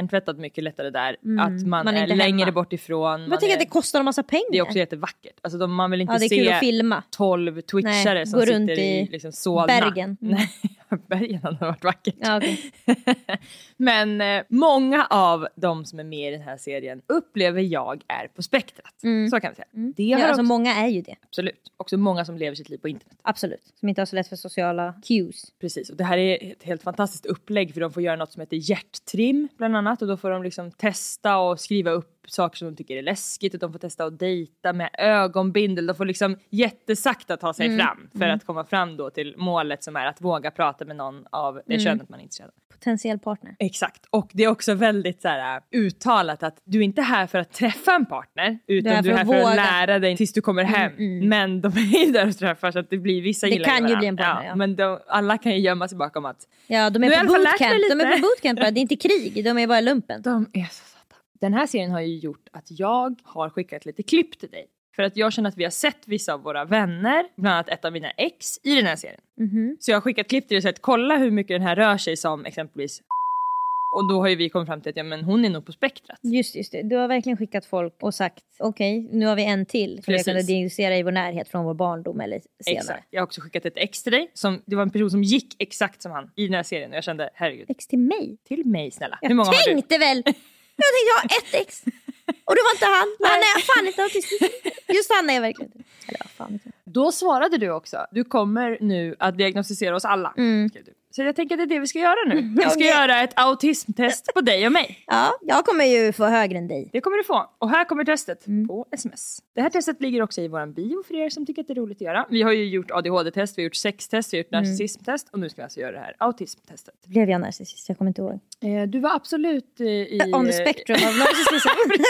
hjärntvättat mycket lättare där. Att man är längre bort ifrån. Jag tänker att det kostar en massa pengar. Det är också jättevackert. Alltså man vill inte det är se kul att filma. 12 twitchare som sitter i liksom Solna. Bergen. Nej, Bergen hade varit vackert. Ja, okay. Men många av de som är med i den här serien upplever jag är på spektrat. Så kan vi säga. Det har alltså många är ju det. Absolut. Också många som lever sitt liv på internet. Absolut. Som inte har så lätt för sociala cues. Precis. Och det här är ett helt fantastiskt upplägg. För de får göra något som heter hjärttrim bland annat. Och då får de liksom testa och skriva upp saker som de tycker är läskigt. Och de får testa att dejta med ögonbindel. De får liksom jättesakta ta sig fram. För att komma fram då till målet som är att våga prata med någon av det könet man är intresserad av. Potentiell partner. Exakt. Och det är också väldigt så här, uttalat att du är inte här för att träffa en partner. Utan du är här för att lära dig tills du kommer hem. Men de är ju där och träffar så att det blir vissa gillar varandra. Det kan ju bli en partner, ja. Men alla kan ju gömma sig bakom att... Ja, de är på bootcamp. De är på bootcamp. Det är inte krig. De är bara lumpen. De är så sata. Den här serien har ju gjort att jag har skickat lite klipp till dig. För att jag känner att vi har sett vissa av våra vänner, bland annat ett av mina ex, i den här serien. Så jag har skickat klipp till dig och sagt, kolla hur mycket den här rör sig som exempelvis. Och då har ju vi kommit fram till att men hon är nog på spektrat. Just det. Du har verkligen skickat folk och sagt, okej, nu har vi en till. För jag kan diagnostisera i vår närhet från vår barndom eller senare. Exakt. Jag har också skickat ett ex till dig. Det var en person som gick exakt som han i den här serien. Och jag kände, herregud. Ex till mig? Till mig, snälla. Hur många har du? Jag tänkte jag har ett ex. Och det var inte han. Han är fan inte autistisk. Just han är verkligen inte. Eller fan inte. Då svarade du också. Du kommer nu att diagnostisera oss alla. Så jag tänker att det är det vi ska göra nu. Vi ska göra ett autismtest på dig och mig. Ja, jag kommer ju få högre än dig. Det kommer du få. Och här kommer testet på sms. Det här testet ligger också i våran bio för er som tycker att det är roligt att göra. Vi har ju gjort ADHD-test, vi har gjort sextest, vi har gjort narcissismtest. Och nu ska vi alltså göra det här autismtestet. Blev jag narcissist? Jag kommer inte ihåg. Du var absolut on the spectrum of narcissism.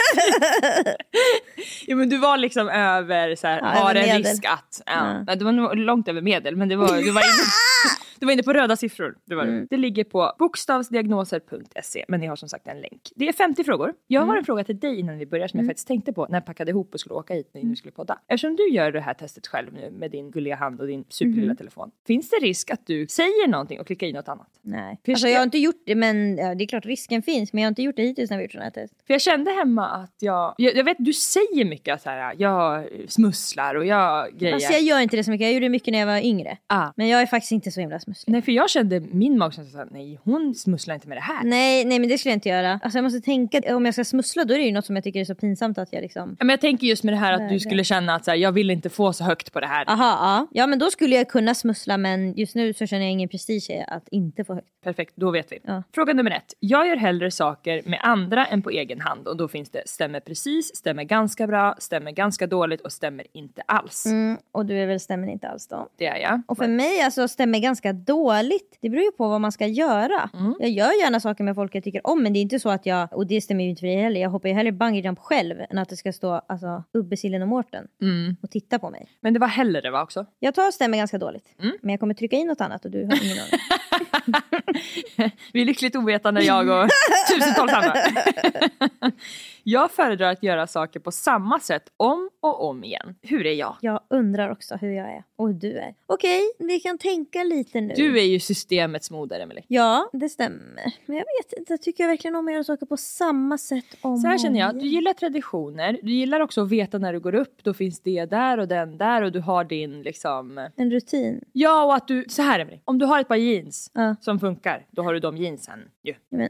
Ja, men du var liksom över så här, har en risk att. Nej, det var nog långt över medel, men du var inne på röda siffror. Det ligger på bokstavsdiagnoser.se. Men ni har som sagt en länk. Det är 50 frågor. Jag har en fråga till dig innan vi börjar som jag faktiskt tänkte på när jag packade ihop och skulle åka hit när vi skulle podda. Eftersom du gör det här testet själv nu med din gulliga hand och din superlilla telefon. Finns det risk att du säger någonting och klickar i något annat? Nej. Alltså jag har inte gjort det, men det är klart risken finns. Men jag har inte gjort det hittills när vi gjort sådana här test. För jag kände hemma att jag vet, du säger mycket att så här, jag smusslar och jag grejer. Alltså jag gör inte det så mycket. Jag gjorde det mycket när jag var yngre. Men jag är faktiskt inte så himla smusslig. Nej, för jag kände min magkänsla att nej, hon smusslar inte med det här. Nej, men det skulle jag inte göra. Alltså jag måste tänka, om jag ska smussla då är det ju något som jag tycker är så pinsamt att jag liksom... Men jag tänker just med det här att du skulle känna att så här, jag vill inte få så högt på det här. Ja, men då skulle jag kunna smussla, men just nu så känner jag ingen prestige att inte få högt. Perfekt, då vet vi. Fråga nummer 1. Jag gör hellre saker med andra än på egen hand. Och då finns det stämmer precis, stämmer ganska bra, stämmer ganska dåligt och stämmer inte alls. Och du är väl stämmer inte alls då? Det är jag. Och för mig alltså stämmer ganska dåligt. Det beror ju på vad man ska göra. Jag gör gärna saker med folk jag tycker om, men det är inte så att och det stämmer ju inte för dig heller. Jag hoppar ju hellre bungee jump själv än att det ska stå alltså Ubbe, Sillen och Mårten och titta på mig. Men det var hellre va också? Jag tar stämmer ganska dåligt. Men jag kommer trycka in något annat och du har ingen aning. Vi är lyckligt ovetande, jag och tusentals andra. Jag föredrar att göra saker på samma sätt om och om igen. Hur är jag? Jag undrar också hur jag är. Och hur du är. Okej, vi kan tänka lite nu. Du är ju systemets moder, Emily. Ja, det stämmer. Men jag vet inte, jag tycker verkligen om att göra saker på samma sätt om så här känner jag, du gillar traditioner. Du gillar också att veta när du går upp. Då finns det där och den där. Och du har din liksom... En rutin. Ja, och att du... Så här Emily. Om du har ett par jeans som funkar, då har du de jeansen ju. Men...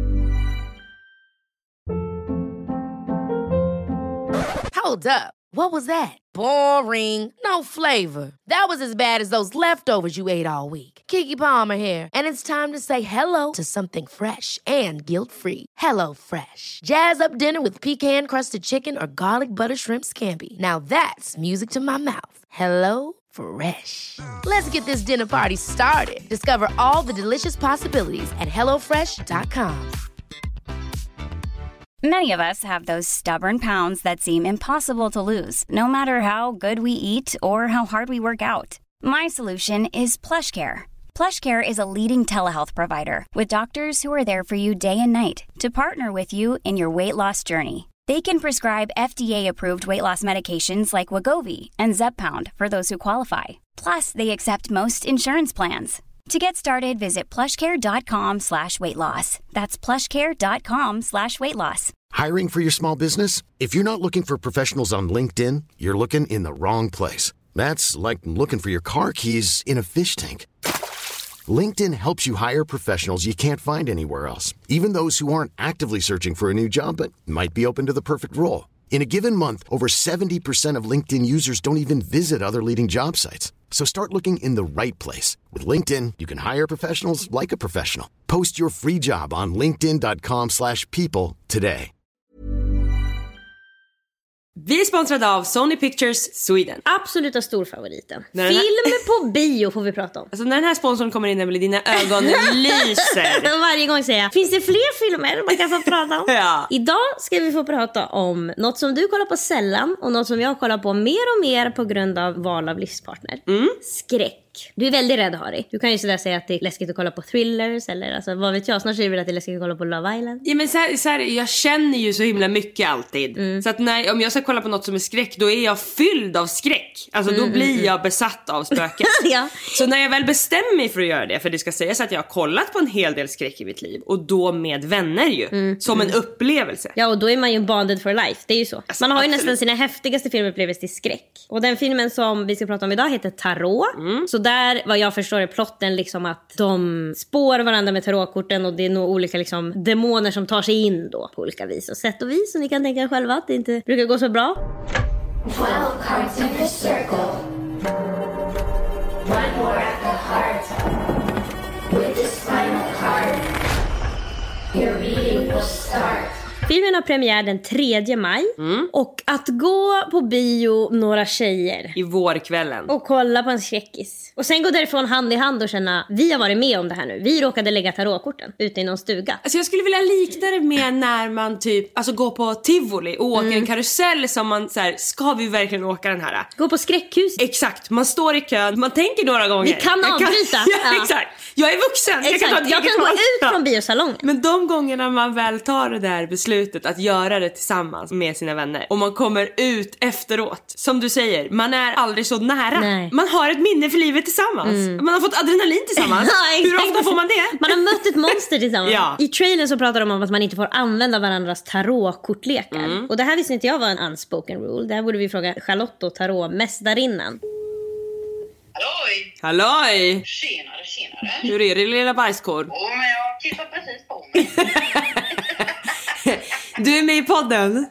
Hold up. What was that? Boring. No flavor. That was as bad as those leftovers you ate all week. Keke Palmer here, and it's time to say hello to something fresh and guilt-free. Hello Fresh. Jazz up dinner with pecan-crusted chicken or garlic butter shrimp scampi. Now that's music to my mouth. Hello Fresh. Let's get this dinner party started. Discover all the delicious possibilities at hellofresh.com. Many of us have those stubborn pounds that seem impossible to lose, no matter how good we eat or how hard we work out. My solution is PlushCare. PlushCare is a leading telehealth provider with doctors who are there for you day and night to partner with you in your weight loss journey. They can prescribe FDA-approved weight loss medications like Wegovy and Zepbound for those who qualify. Plus, they accept most insurance plans. To get started, visit plushcare.com/weightloss. That's plushcare.com/weightloss. Hiring for your small business? If you're not looking for professionals on LinkedIn, you're looking in the wrong place. That's like looking for your car keys in a fish tank. LinkedIn helps you hire professionals you can't find anywhere else, even those who aren't actively searching for a new job but might be open to the perfect role. In a given month, over 70% of LinkedIn users don't even visit other leading job sites. So start looking in the right place. With LinkedIn, you can hire professionals like a professional. Post your free job on linkedin.com/people today. Vi är sponsrade av Sony Pictures Sweden. Absoluta storfavoriten. Film på bio får vi prata om. Alltså när den här sponsorn kommer in, Emelie, dina ögon lyser. Varje gång säger jag, finns det fler filmer man kan få prata om? Ja. Idag ska vi få prata om något som du kollar på sällan och något som jag kollar på mer och mer på grund av val av livspartner. Skräck. Du är väldigt rädd, Harry. Du kan ju sådär säga att det är läskigt att kolla på thrillers eller alltså, vad vet jag, snart säger vi att det är läskigt att kolla på Love Island. Ja men så här, jag känner ju så himla mycket alltid. Så att om jag ska kolla på något som är skräck, då är jag fylld av skräck. Alltså då blir jag besatt av spöken. Ja. Så när jag väl bestämmer mig för att göra det, för det ska sägas att jag har kollat på en hel del skräck i mitt liv, och då med vänner ju, som en upplevelse. Ja, och då är man ju bonded for life, det är ju så. Alltså, man har ju absolut. nästan sina häftigaste filmupplevelser till skräck. Och den filmen som vi ska prata om idag heter Tarot. Så där, vad jag förstår, är plotten liksom att de spår varandra med tarotkorten, och det är nog olika liksom demoner som tar sig in då på olika vis och sätt och vis, så ni kan tänka er själva att det inte brukar gå så bra. 12 cards in the circle. One more at the heart. With this final card, your reading will start. Filmen har premiär den 3 maj. Och att gå på bio några tjejer I vårkvällen och kolla på en skräckis och sen gå därifrån hand i hand och känna, vi har varit med om det här nu. Vi råkade lägga tarotkorten ute i någon stuga. Alltså jag skulle vilja likna det med när man typ går på Tivoli och åker en karusell som man så här, ska vi verkligen åka den här? Gå på skräckhus. Exakt, man står i kön, man tänker några gånger. Vi kan avbryta. Ja, exakt. Jag är vuxen. Exakt. Jag kan gå ut från biosalongen. Men de gångerna man väl tar det där beslutet att göra det tillsammans med sina vänner och man kommer ut efteråt, som du säger, man är aldrig så nära. Nej. Man har ett minne för livet tillsammans. Man har fått adrenalin tillsammans. Ja, hur ofta får man det? Man har mött ett monster tillsammans. Ja. I trailern så pratar de om att man inte får använda varandras tarotkortlekar. Och det här visste inte jag var en unspoken rule. Det här borde vi fråga Charlotte och tarotmästarinnan. Halloj! Halloj! Tjenare. Hur är det, lilla bajskorv? Men jag tittar precis på mig. Du är med i podden.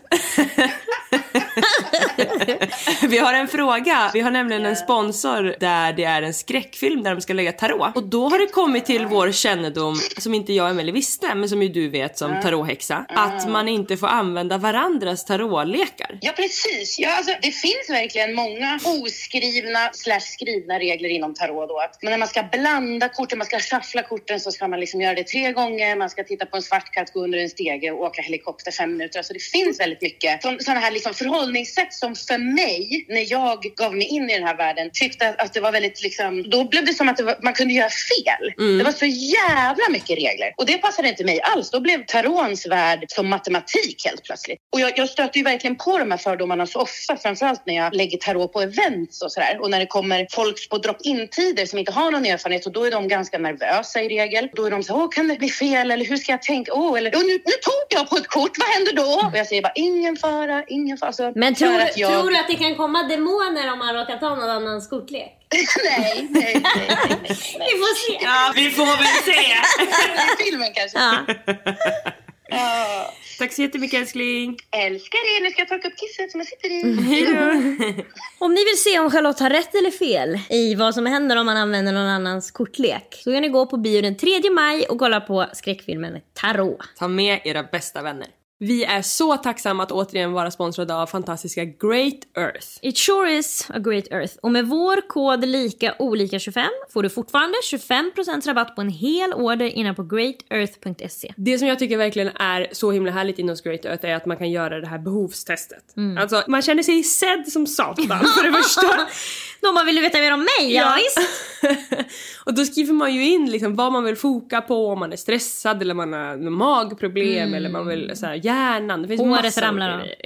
Vi har en fråga. Vi har nämligen en sponsor där det är en skräckfilm där de ska lägga tarot. Och då har det kommit till vår kännedom, som inte jag och Emelie visste, men som ju du vet som tarothäxa, att man inte får använda varandras tarotlekar. Ja, precis. Ja, alltså, det finns verkligen många oskrivna / skrivna regler inom tarot då. Att när man ska blanda korten, man ska shuffla korten, så ska man liksom göra det 3 gånger. Man ska titta på en svart katt, gå under en stege och åka helikopter 5 minuter. Alltså det finns väldigt mycket sådana här liksom förhållningssätt som för mig, när jag gav mig in i den här världen, tyckte att det var väldigt liksom, då blev det som att man kunde göra fel. Det var så jävla mycket regler. Och det passade inte mig alls. Då blev tarons värld som matematik helt plötsligt. Och jag stöter ju verkligen på de här fördomarna så ofta, framförallt när jag lägger tarot på events och sådär. Och när det kommer folk på drop-in-tider som inte har någon erfarenhet, och då är de ganska nervösa i regel. Då är de så, kan det bli fel? Eller hur ska jag tänka? Nu tog jag på ett kort, vad händer då? Och jag säger bara, ingen fara. Alltså, men tror du att det kan komma demoner om man råkar ta någon annans kortlek? Nej. Vi får se. Ja, vi får väl se. I filmen kanske. Ja. Tack så jättemycket, älskling. Älskar er, nu ska jag torka upp kisset som jag sitter i. Om ni vill se om Charlotte har rätt eller fel i vad som händer om man använder någon annans kortlek, så kan ni gå på bio den 3 maj och kolla på skräckfilmen Tarot. Ta med era bästa vänner. Vi är så tacksamma att återigen vara sponsrade av fantastiska Great Earth. It sure is a Great Earth. Och med vår kod LIKAOLIKA25 får du fortfarande 25% rabatt på en hel order innan på greatearth.se. Det som jag tycker verkligen är så himla härligt inom Great Earth är att man kan göra det här behovstestet. Alltså, man känner sig sedd som satan för det första. Då man vill veta mer om mig, ja visst. Och då skriver man ju in liksom vad man vill foka på, om man är stressad eller man har magproblem eller man vill så här, hjärnan. Det finns håret ramlar av. Exakt.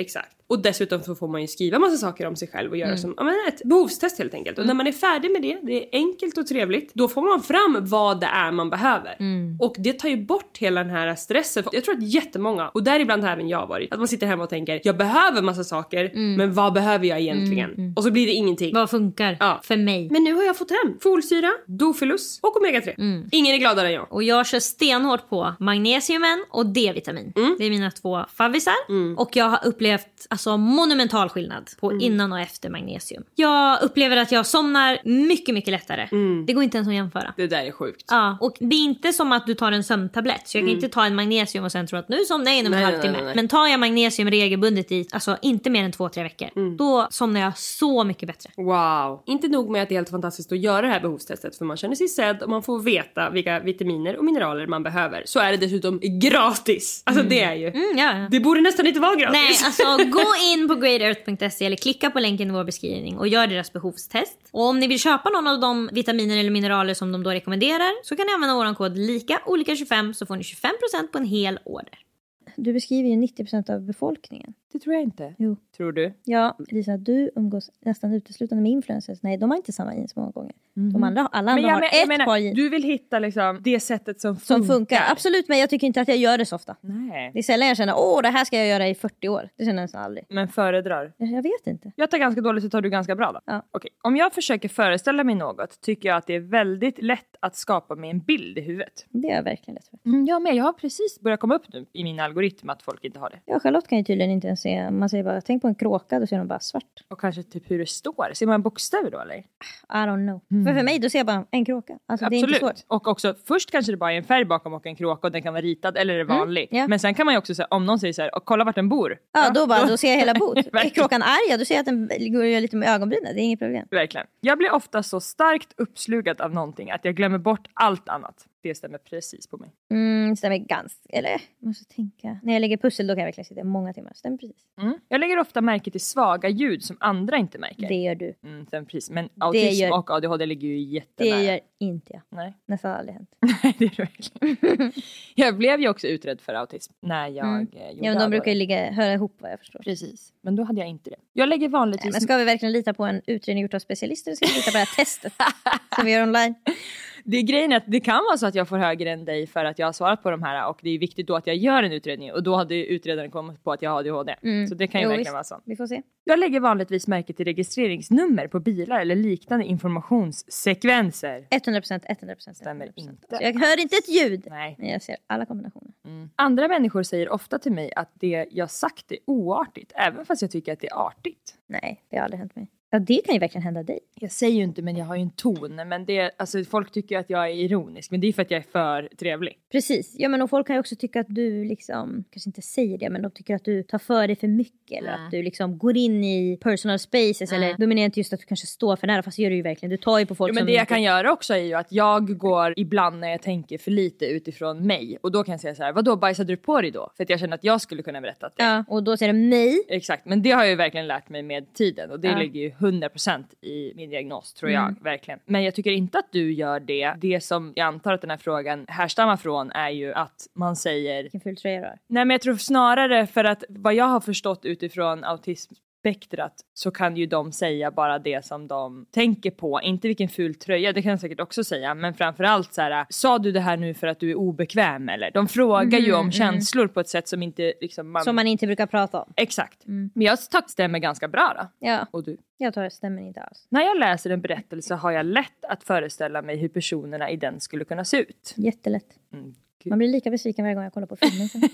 Och dessutom så får man ju skriva massa saker om sig själv och göra som ett behovstest helt enkelt. Och när man är färdig med det är enkelt och trevligt, då får man fram vad det är man behöver. Och det tar ju bort hela den här stressen. Jag tror att jättemånga, och däribland har även jag varit, att man sitter hemma och tänker, jag behöver massa saker, men vad behöver jag egentligen? Och så blir det ingenting. Vad funkar för mig? Men nu har jag fått hem folsyra, dofilus och omega-3. Ingen är gladare än jag. Och jag kör stenhårt på magnesiumen och D-vitamin. Det är mina 2 favvisar. Och jag har upplevt alltså monumental skillnad på innan och efter magnesium. Jag upplever att jag somnar mycket, mycket lättare. Det går inte ens att jämföra. Det där är sjukt. Ja, och det är inte som att du tar en sömntablett. Så jag kan inte ta en magnesium och sen tro att nu somnar jag inom en halvtimme. Nej. Men tar jag magnesium regelbundet i, alltså inte mer än 2-3 veckor. Då somnar jag så mycket bättre. Wow. Inte nog med att det är helt fantastiskt att göra det här behovstestet, för man känner sig sedd och man får veta vilka vitaminer och mineraler man behöver. Så är det dessutom gratis. Alltså det är ju. Det borde nästan inte vara gratis. Nej, alltså gå in på greatearth.se eller klicka på länken i vår beskrivning och gör deras behovstest. Och om ni vill köpa någon av de vitaminer eller mineraler som de då rekommenderar, så kan ni använda våran kod LIKA25 så får ni 25% på en hel order. Du beskriver ju 90% av befolkningen. Det tror jag inte. Jo. Tror du? Ja, Lisa, du umgås nästan uteslutande med influencers. Nej, de har inte samma jeans många gånger. Alla andra har ett par jeans. Du vill hitta liksom det sättet som funkar. Absolut, men jag tycker inte att jag gör det så ofta. Nej. Det är sällan jag känner, det här ska jag göra i 40 år. Det känner jag nästan aldrig. Men föredrar? Jag vet inte. Jag tar ganska dåligt, så tar du ganska bra då? Ja. Okej. Om jag försöker föreställa mig något, tycker jag att det är väldigt lätt att skapa mig en bild i huvudet. Det är verkligen lätt för. Jag har precis börjat komma upp nu i min algoritm att folk inte har det. Ja, Charlotte kan ju tydligen inte ens se. Man säger bara, tänk på en kråka, då ser de bara svart. Och kanske typ hur det står. Ser man bokstäver då eller? I don't know. För mig då ser jag bara en kråka. Alltså, det är inte svårt. Och också först kanske det bara är en färg bakom och en kråka och den kan vara ritad eller är det vanlig. Yeah. Men sen kan man ju också säga, om någon säger så här, och kolla vart den bor. Ja, då ser jag hela bot. Är kråkan arg? Då ser jag att den går lite med ögonbrynen. Det är inget problem. Verkligen. Jag blir ofta så starkt uppslugad av någonting att jag glömmer bort allt annat. Det stämmer precis på mig. Det stämmer ganska. Eller, jag måste tänka. När jag lägger pussel då kan jag verkligen sitta många timmar. Stämmer precis. Jag lägger ofta märke till svaga ljud som andra inte märker. Det gör du. Stämmer precis. Men autism och ADHD ligger ju jättenära. Det gör inte jag. Nej. Nästan aldrig hänt. Nej, det är verkligen. Jag blev ju också utredd för autism när jag gjorde men de brukar ju höra ihop vad jag förstår. Precis. Men då hade jag inte det. Jag lägger vanligtvis... Men ska vi verkligen lita på en utredning gjort av specialister, eller ska vi lita på det här testet som vi gör online? Det är grejen att det kan vara så att jag får högre än dig för att jag har svarat på de här, och det är viktigt då att jag gör en utredning, och då hade utredaren kommit på att jag har ADHD. Så det kan ju verkligen vara så. Vi får se. Jag lägger vanligtvis märke till registreringsnummer på bilar eller liknande informationssekvenser. 100%. Stämmer inte. Så jag hör inte ett ljud. Nej. Men jag ser alla kombinationer. Andra människor säger ofta till mig att det jag sagt är oartigt, även fast jag tycker att det är artigt. Nej, det har aldrig hänt mig. Ja, det kan ju verkligen hända dig. Jag säger ju inte, men jag har ju en ton. Men det, alltså, folk tycker att jag är ironisk, men det är för att jag är för trevlig. Precis. Ja, men och folk kan ju också tycka att du liksom, kanske inte säger det, men de tycker att du tar för dig för mycket. Eller att du liksom går in i personal spaces. Eller dominerar inte just att du kanske står för nära, fast gör du ju verkligen. Du tar ju på folk men som... det jag kan göra också är ju att jag går ibland när jag tänker för lite utifrån mig. Och då kan jag säga så här, vadå, bajsade du på dig då? För att jag känner att jag skulle kunna berätta det. Ja, och då säger de nej. Exakt, men det har jag ju verkligen lärt mig med tiden. Och det ligger ju 100% i min diagnos, tror jag, verkligen. Men jag tycker inte att du gör det. Det som jag antar att den här frågan härstammar från är ju att man säger... Vilken full tröja du har. Nej, men jag tror snarare, för att vad jag har förstått utifrån autismspektrat, så kan ju de säga bara det som de tänker på. Inte vilken ful tröja, det kan jag säkert också säga. Men framförallt så här, sa du det här nu för att du är obekväm eller? De frågar ju om känslor på ett sätt som inte liksom... Som man inte brukar prata om. Exakt. Men jag stämmer ganska bra då. Ja. Och du? Jag tar stämmer inte alls. När jag läser en berättelse har jag lätt att föreställa mig hur personerna i den skulle kunna se ut. Jättelätt. Man blir lika besviken varje gång jag kollar på filmen sen.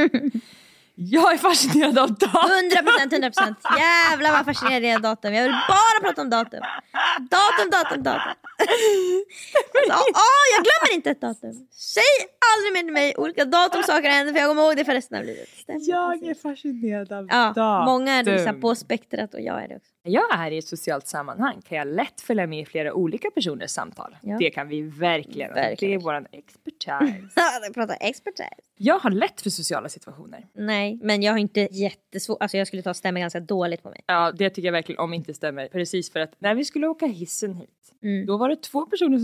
Jag är fascinerad av datum. 100%. Jävlar vad fascinerad jag är av datum. Jag vill bara prata om datum. Datum. Jag glömmer inte ett datum. Säg aldrig mer till mig olika datumsaker händer, för jag kommer ihåg det för resten av livet. Jag är fascinerad av datum. Många är liksom på spektrat, och jag är det också. Jag är i ett socialt sammanhang kan jag lätt följa med i flera olika personers samtal. Ja. Det kan vi verkligen. Det är våran expertise. Jag pratar expertise. Jag har lätt för sociala situationer. Nej, men jag har inte jättesvårt. Alltså jag skulle ta stämmer ganska dåligt på mig. Ja, det tycker jag verkligen om inte stämmer. Precis, för att när vi skulle åka hissen hit, då var det 2 personer som skulle in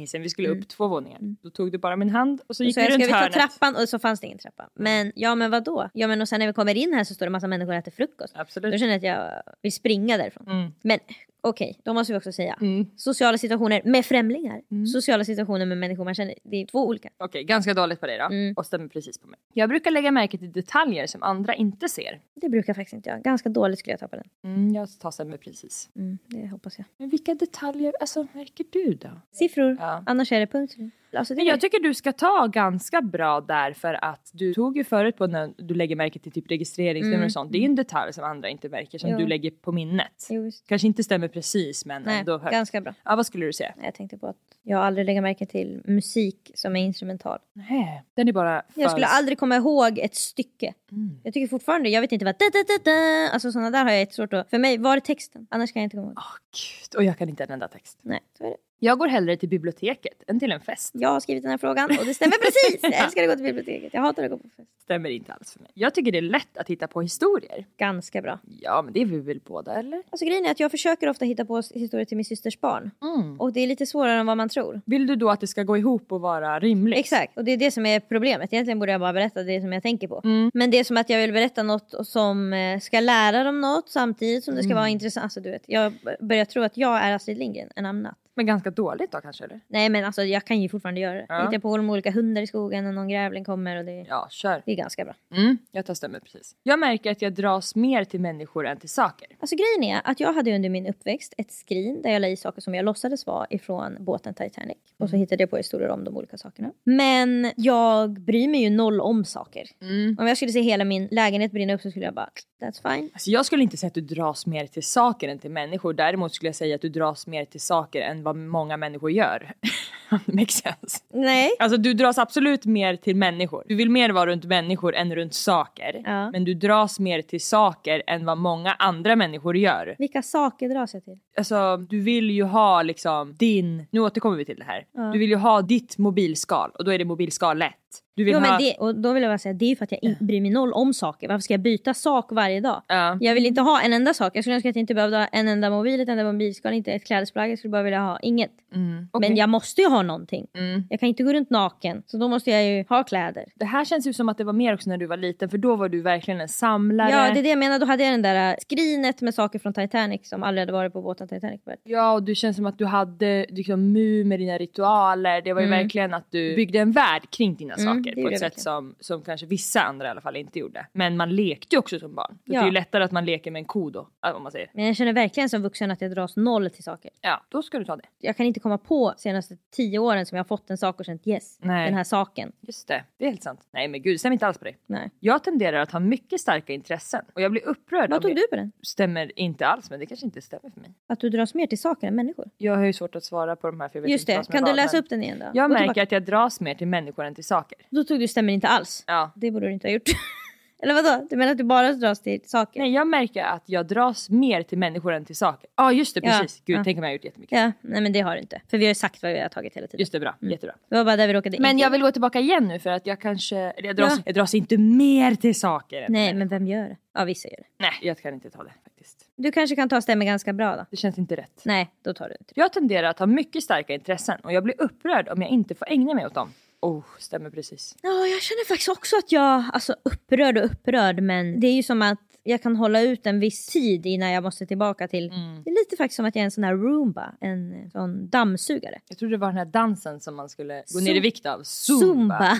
länge sedan. Vi skulle upp 2 våningar. Då tog du bara min hand och så gick vi runt hörnet. Ska vi ta trappan och så fanns det ingen trappa. Men men vadå? Ja men och sen när vi kommer in här så står det en massa människor och äter frukost. Absolut. Då känner jag att jag vill springa därifrån. Men okej, då måste vi också säga. Sociala situationer med främlingar. Sociala situationer med människor man känner. Det är 2 olika. Okej, ganska dåligt på dig då. Och stämmer precis på mig. Jag brukar lägga märke till detaljer som andra inte ser. Det brukar faktiskt inte jag. Ganska dåligt skulle jag ta på den. Jag tar stämmer precis. Det hoppas jag. Men vilka detaljer märker du då? Siffror. Ja. Annars är det punkt. Alltså men jag tycker du ska ta ganska bra där, för att du tog ju förut på när du lägger märke till typ registreringsnummer och sånt. Det är en detalj som andra inte märker, som du lägger på minnet. Kanske inte stämmer precis, men ändå högt. Ganska bra. Ja, vad skulle du säga? Jag tänkte på att jag aldrig lägger märke till musik som är instrumental. Nej, den är bara Jag skulle aldrig komma ihåg ett stycke. Jag tycker fortfarande, jag vet inte vad alltså sådana där har jag ett svårt att... För mig, var är texten? Annars kan jag inte komma ihåg. Gud, och jag kan inte en enda text. Nej, så är det. Jag går hellre till biblioteket än till en fest. Jag har skrivit den här frågan och det stämmer precis. Jag älskar att gå till biblioteket. Jag hatar att gå på fest. Stämmer inte alls för mig. Jag tycker det är lätt att hitta på historier. Ganska bra. Ja, men det är vi väl båda, eller? Alltså grejen är att jag försöker ofta hitta på historier till min systers barn. Och det är lite svårare än vad man tror. Vill du då att det ska gå ihop och vara rimligt? Exakt, och det är det som är problemet. Egentligen borde jag bara berätta det som jag tänker på. Men det är som att jag vill berätta något som ska lära dem något samtidigt som det ska vara intressant. Alltså du vet, jag börjar tro att jag är Astrid Lindgren, en annat. Men ganska dåligt då kanske, eller? Nej, men alltså jag kan ju fortfarande göra det. Hitta på de olika hundar i skogen och någon grävling kommer och det... Ja, kör. Det är ganska bra. Jag tar stämmer precis. Jag märker att jag dras mer till människor än till saker. Alltså grejen är att jag hade under min uppväxt ett skrin där jag la i saker som jag låtsades vara ifrån båten Titanic. Och så hittade jag på historier om de olika sakerna. Men jag bryr mig ju noll om saker. Om jag skulle se hela min lägenhet brinna upp så skulle jag bara, that's fine. Alltså jag skulle inte säga att du dras mer till saker än till människor. Däremot skulle jag säga att du dras mer till saker än vad många människor gör. Makes sense. Nej. Alltså du dras absolut mer till människor. Du vill mer vara runt människor än runt saker. Ja. Men du dras mer till saker än vad många andra människor gör. Vilka saker dras jag till? Alltså du vill ju ha liksom nu återkommer vi till det här. Ja. Du vill ju ha ditt mobilskal och då är det mobilskal lätt. Du vill men och då vill jag bara säga, det är för att jag inte bryr mig noll om saker. Varför ska jag byta sak varje dag? Jag vill inte ha en enda sak. Jag skulle önska att jag inte behövde ha en enda mobil, ett enda mobilskal, inte ett klädesplagg. Jag skulle bara vilja ha inget. Okay. Men jag måste ju ha någonting. Jag kan inte gå runt naken. Så då måste jag ju ha kläder. Det här känns ju som att det var mer också när du var liten. För då var du verkligen en samlare. Ja, det är det jag menar. Då hade jag den där skrinet med saker från Titanic som aldrig hade varit på båten Titanic. Ja, och du känns som att du hade liksom med dina ritualer. Det var ju verkligen att du byggde en värld kring dina saker på ett sätt som kanske vissa andra i alla fall inte gjorde. Men man lekte ju också som barn. Det är ju lättare att man leker med en ko då, om man säger. Men jag känner verkligen som vuxen att jag dras noll till saker. Ja, då ska du ta det. Jag kan inte komma på senaste 10 åren som jag har fått en sak och känt den här saken. Just det, det är helt sant. Nej men gud, det stämmer inte alls på dig. Nej. Jag tenderar att ha mycket starka intressen. Och jag blir upprörd. Vad tog du på den? Stämmer inte alls, men det kanske inte stämmer för mig. Att du dras mer till saker än människor? Jag har ju svårt att svara på de här, för jag vet just inte det, kan du läsa upp den igen då? Jag märker att jag dras mer till människor än till saker. Då tog du stämmer inte alls. Ja. Det borde du inte ha gjort. Eller vadå? Du menar att du bara dras till saker? Nej, jag märker att jag dras mer till människor än till saker. Ja, just det, precis. Gud, tänk om jag har gjort jättemycket. Ja, nej men det har du inte. För vi har ju sagt vad vi har tagit hela tiden. Just det, bra. Jättebra. Det var bara där vi råkade in. Men jag vill gå tillbaka igen nu för att jag kanske... Jag dras inte mer till saker än nej, men vem gör det? Ja, vissa gör det. Nej, jag kan inte ta det faktiskt. Du kanske kan ta stämmer ganska bra då? Det känns inte rätt. Nej, då tar du inte. Jag tenderar att ha mycket starka intressen och jag blir upprörd om jag inte får ägna mig åt dem. Stämmer precis. Ja, jag känner faktiskt också att jag, alltså upprörd, men det är ju som att jag kan hålla ut en viss tid innan jag måste tillbaka till. Det är lite faktiskt som att jag är en sån här Roomba, en sån dammsugare. Jag tror det var den här dansen som man skulle gå ner i vikt av. Zumba.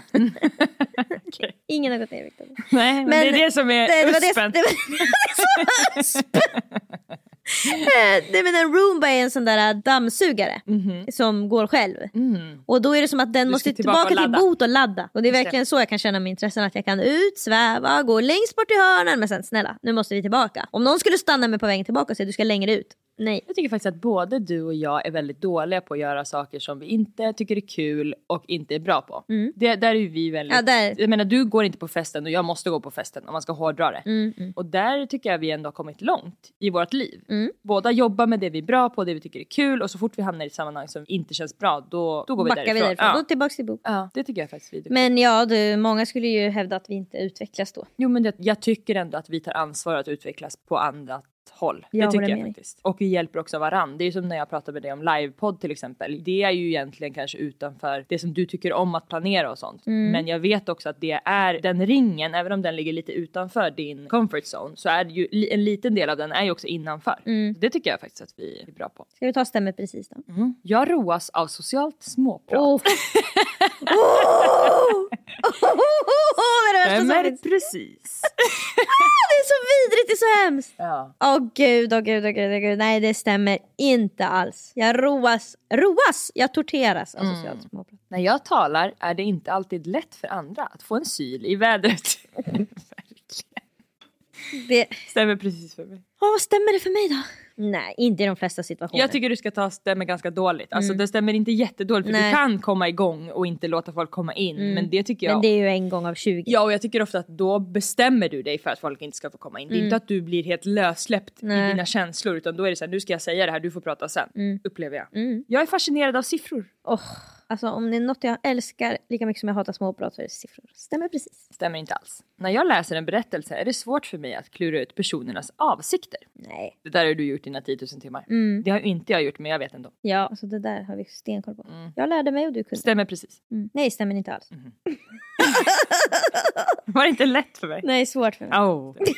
Okay. Ingen har gått ner i vikt av. Nej, men det är det som är uspen. Nej, men en Roomba är en sån där dammsugare som går själv. Och då är det som att den måste tillbaka till bot och ladda. Och det är verkligen så jag kan känna min intressen, att jag kan utsväva, gå längst bort i hörnen, men sen snälla, nu måste vi tillbaka. Om någon skulle stanna mig på vägen tillbaka och säga du ska längre ut. Nej. Jag tycker faktiskt att både du och jag är väldigt dåliga på att göra saker som vi inte tycker är kul och inte är bra på. Där är ju vi väldigt... Jag menar, du går inte på festen och jag måste gå på festen om man ska hårdra det. Och där tycker jag vi ändå har kommit långt i vårt liv. Båda jobbar med det vi är bra på, det vi tycker är kul, och så fort vi hamnar i ett sammanhang som inte känns bra, då går vi därifrån. Ja. Då tillbaks till bo. Ja, det tycker jag faktiskt vi. Men ja, många skulle ju hävda att vi inte utvecklas då. Jo, men jag tycker ändå att vi tar ansvar att utvecklas på annat håll. Det tycker jag faktiskt. Och vi hjälper också varann. Det är ju som när jag pratar med dig om livepodd till exempel. Det är ju egentligen kanske utanför det som du tycker om att planera och sånt. Men jag vet också att det är den ringen, även om den ligger lite utanför din comfort zone, så är det ju en liten del av den är ju också innanför. Det tycker jag faktiskt att vi är bra på. Ska vi ta stämmer precis då? Jag roas av socialt småprat. Stämmer precis. Det är så vidrigt, det är så hemskt. Ja. Gud. Nej, det stämmer inte alls. Jag roas. Jag torteras av socialt småprat. När jag talar är det inte alltid lätt för andra att få en syl i vädret. Det stämmer precis för mig. Vad stämmer det för mig då? Nej, inte i de flesta situationer. Jag tycker du ska ta stämmer ganska dåligt. Alltså det stämmer inte jättedåligt. För du kan komma igång och inte låta folk komma in. Men det tycker jag. Men det är ju en gång av 20. Ja, och jag tycker ofta att då bestämmer du dig för att folk inte ska få komma in. Det är inte att du blir helt lössläppt i dina känslor. Utan då är det så här, nu ska jag säga det här, du får prata sen. Upplever jag. Jag är fascinerad av siffror. Alltså om det är något jag älskar lika mycket som jag hatar småprat så är det siffror. Stämmer precis. Stämmer inte alls. När jag läser en berättelse är det svårt för mig att klura ut personernas avsikter. Nej. Det där har du gjort dina 10 000 timmar. Det har inte jag gjort, men jag vet ändå. Ja, så det där har vi stenkoll på. Jag lärde mig och du kunde. Stämmer precis. Nej, stämmer inte alls. Var det inte lätt för mig? Nej, svårt för mig.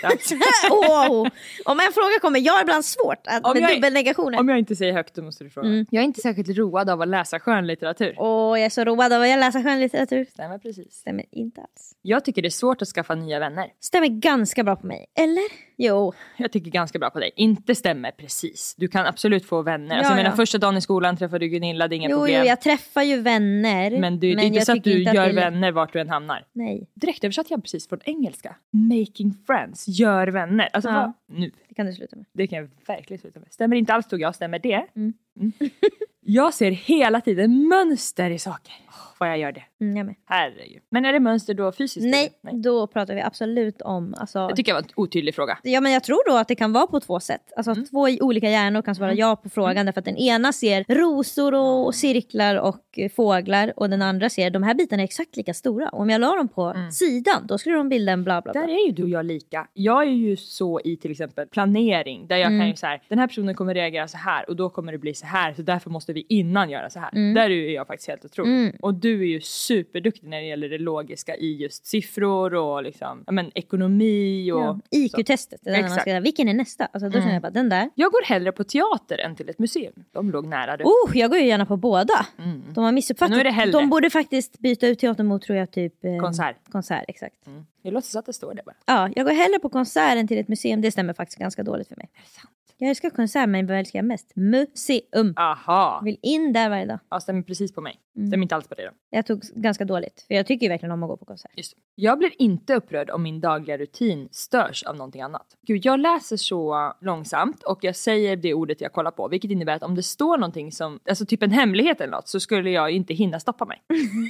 Om en fråga kommer, jag är ibland svårt med dubbelnegationer. Om jag inte säger högt, då måste du fråga. Jag är inte särskilt road av att läsa skönlitteratur. Jag är så road av att läsa skönlitteratur. Stämmer precis. Stämmer inte alls. Jag tycker det är svårt att skaffa nya vänner. Stämmer ganska bra på mig, eller? Jo. Jag tycker ganska bra på dig. Inte stämmer precis. Du kan absolut få vänner. Alltså, jag menar, första dagen i skolan träffade du Gunilla, det är inga problem. Jo, jag träffar ju vänner. Men det är inte så att du gör vänner vart du än hamnar. Nej. Direkt översatt jag precis från engelska. Making friends, gör vänner. Alltså nu. Det kan du sluta med. Det kan jag verkligen sluta med. Stämmer inte alls tog jag, stämmer det? Jag ser hela tiden mönster i saker. Vad jag gör det. Jag med. Herregud. Men är det mönster då fysiskt? Nej, då pratar vi absolut om... Alltså, det tycker jag var en otydlig fråga. Ja, men jag tror då att det kan vara på 2 sätt. Alltså 2 olika hjärnor kan svara ja på frågan. Därför att den ena ser rosor och cirklar och fåglar. Och den andra ser de här bitarna är exakt lika stora. Och om jag la dem på sidan, då skulle de bilda en bla bla bla. Där är ju du och jag lika. Jag är ju så i till exempel planering. Där jag kan ju så här, den här personen kommer reagera så här. Och då kommer det bli så här. Så därför måste vi innan göra så här. Där är jag faktiskt helt otrolig. Och du är ju superduktig när det gäller det logiska i just siffror och liksom, ekonomi och IQ-testet. Det där när man ska, vilken är nästa? Alltså då känner jag bara, den där. Jag går hellre på teater än till ett museum. De låg nära du. Jag går ju gärna på båda. De har missuppfattat. De borde faktiskt byta ut teater mot, tror jag, typ konsert, exakt. Jag låtsas att det står det bara. Ja, jag går hellre på konsert än till ett museum. Det stämmer faktiskt ganska dåligt för mig. Är det sant? Jag älskar konsert, men vad älskar jag mest? Museum. Aha. Vill in där varje dag. Ja, stämmer precis på mig. Stämmer inte alls på dig då. Jag tog ganska dåligt. För jag tycker ju verkligen om att gå på konsert. Just det. Jag blir inte upprörd om min dagliga rutin störs av någonting annat. Gud, jag läser så långsamt och jag säger det ordet jag kollar på. Vilket innebär att om det står någonting som, alltså typ en hemlighet eller något, så skulle jag inte hinna stoppa mig.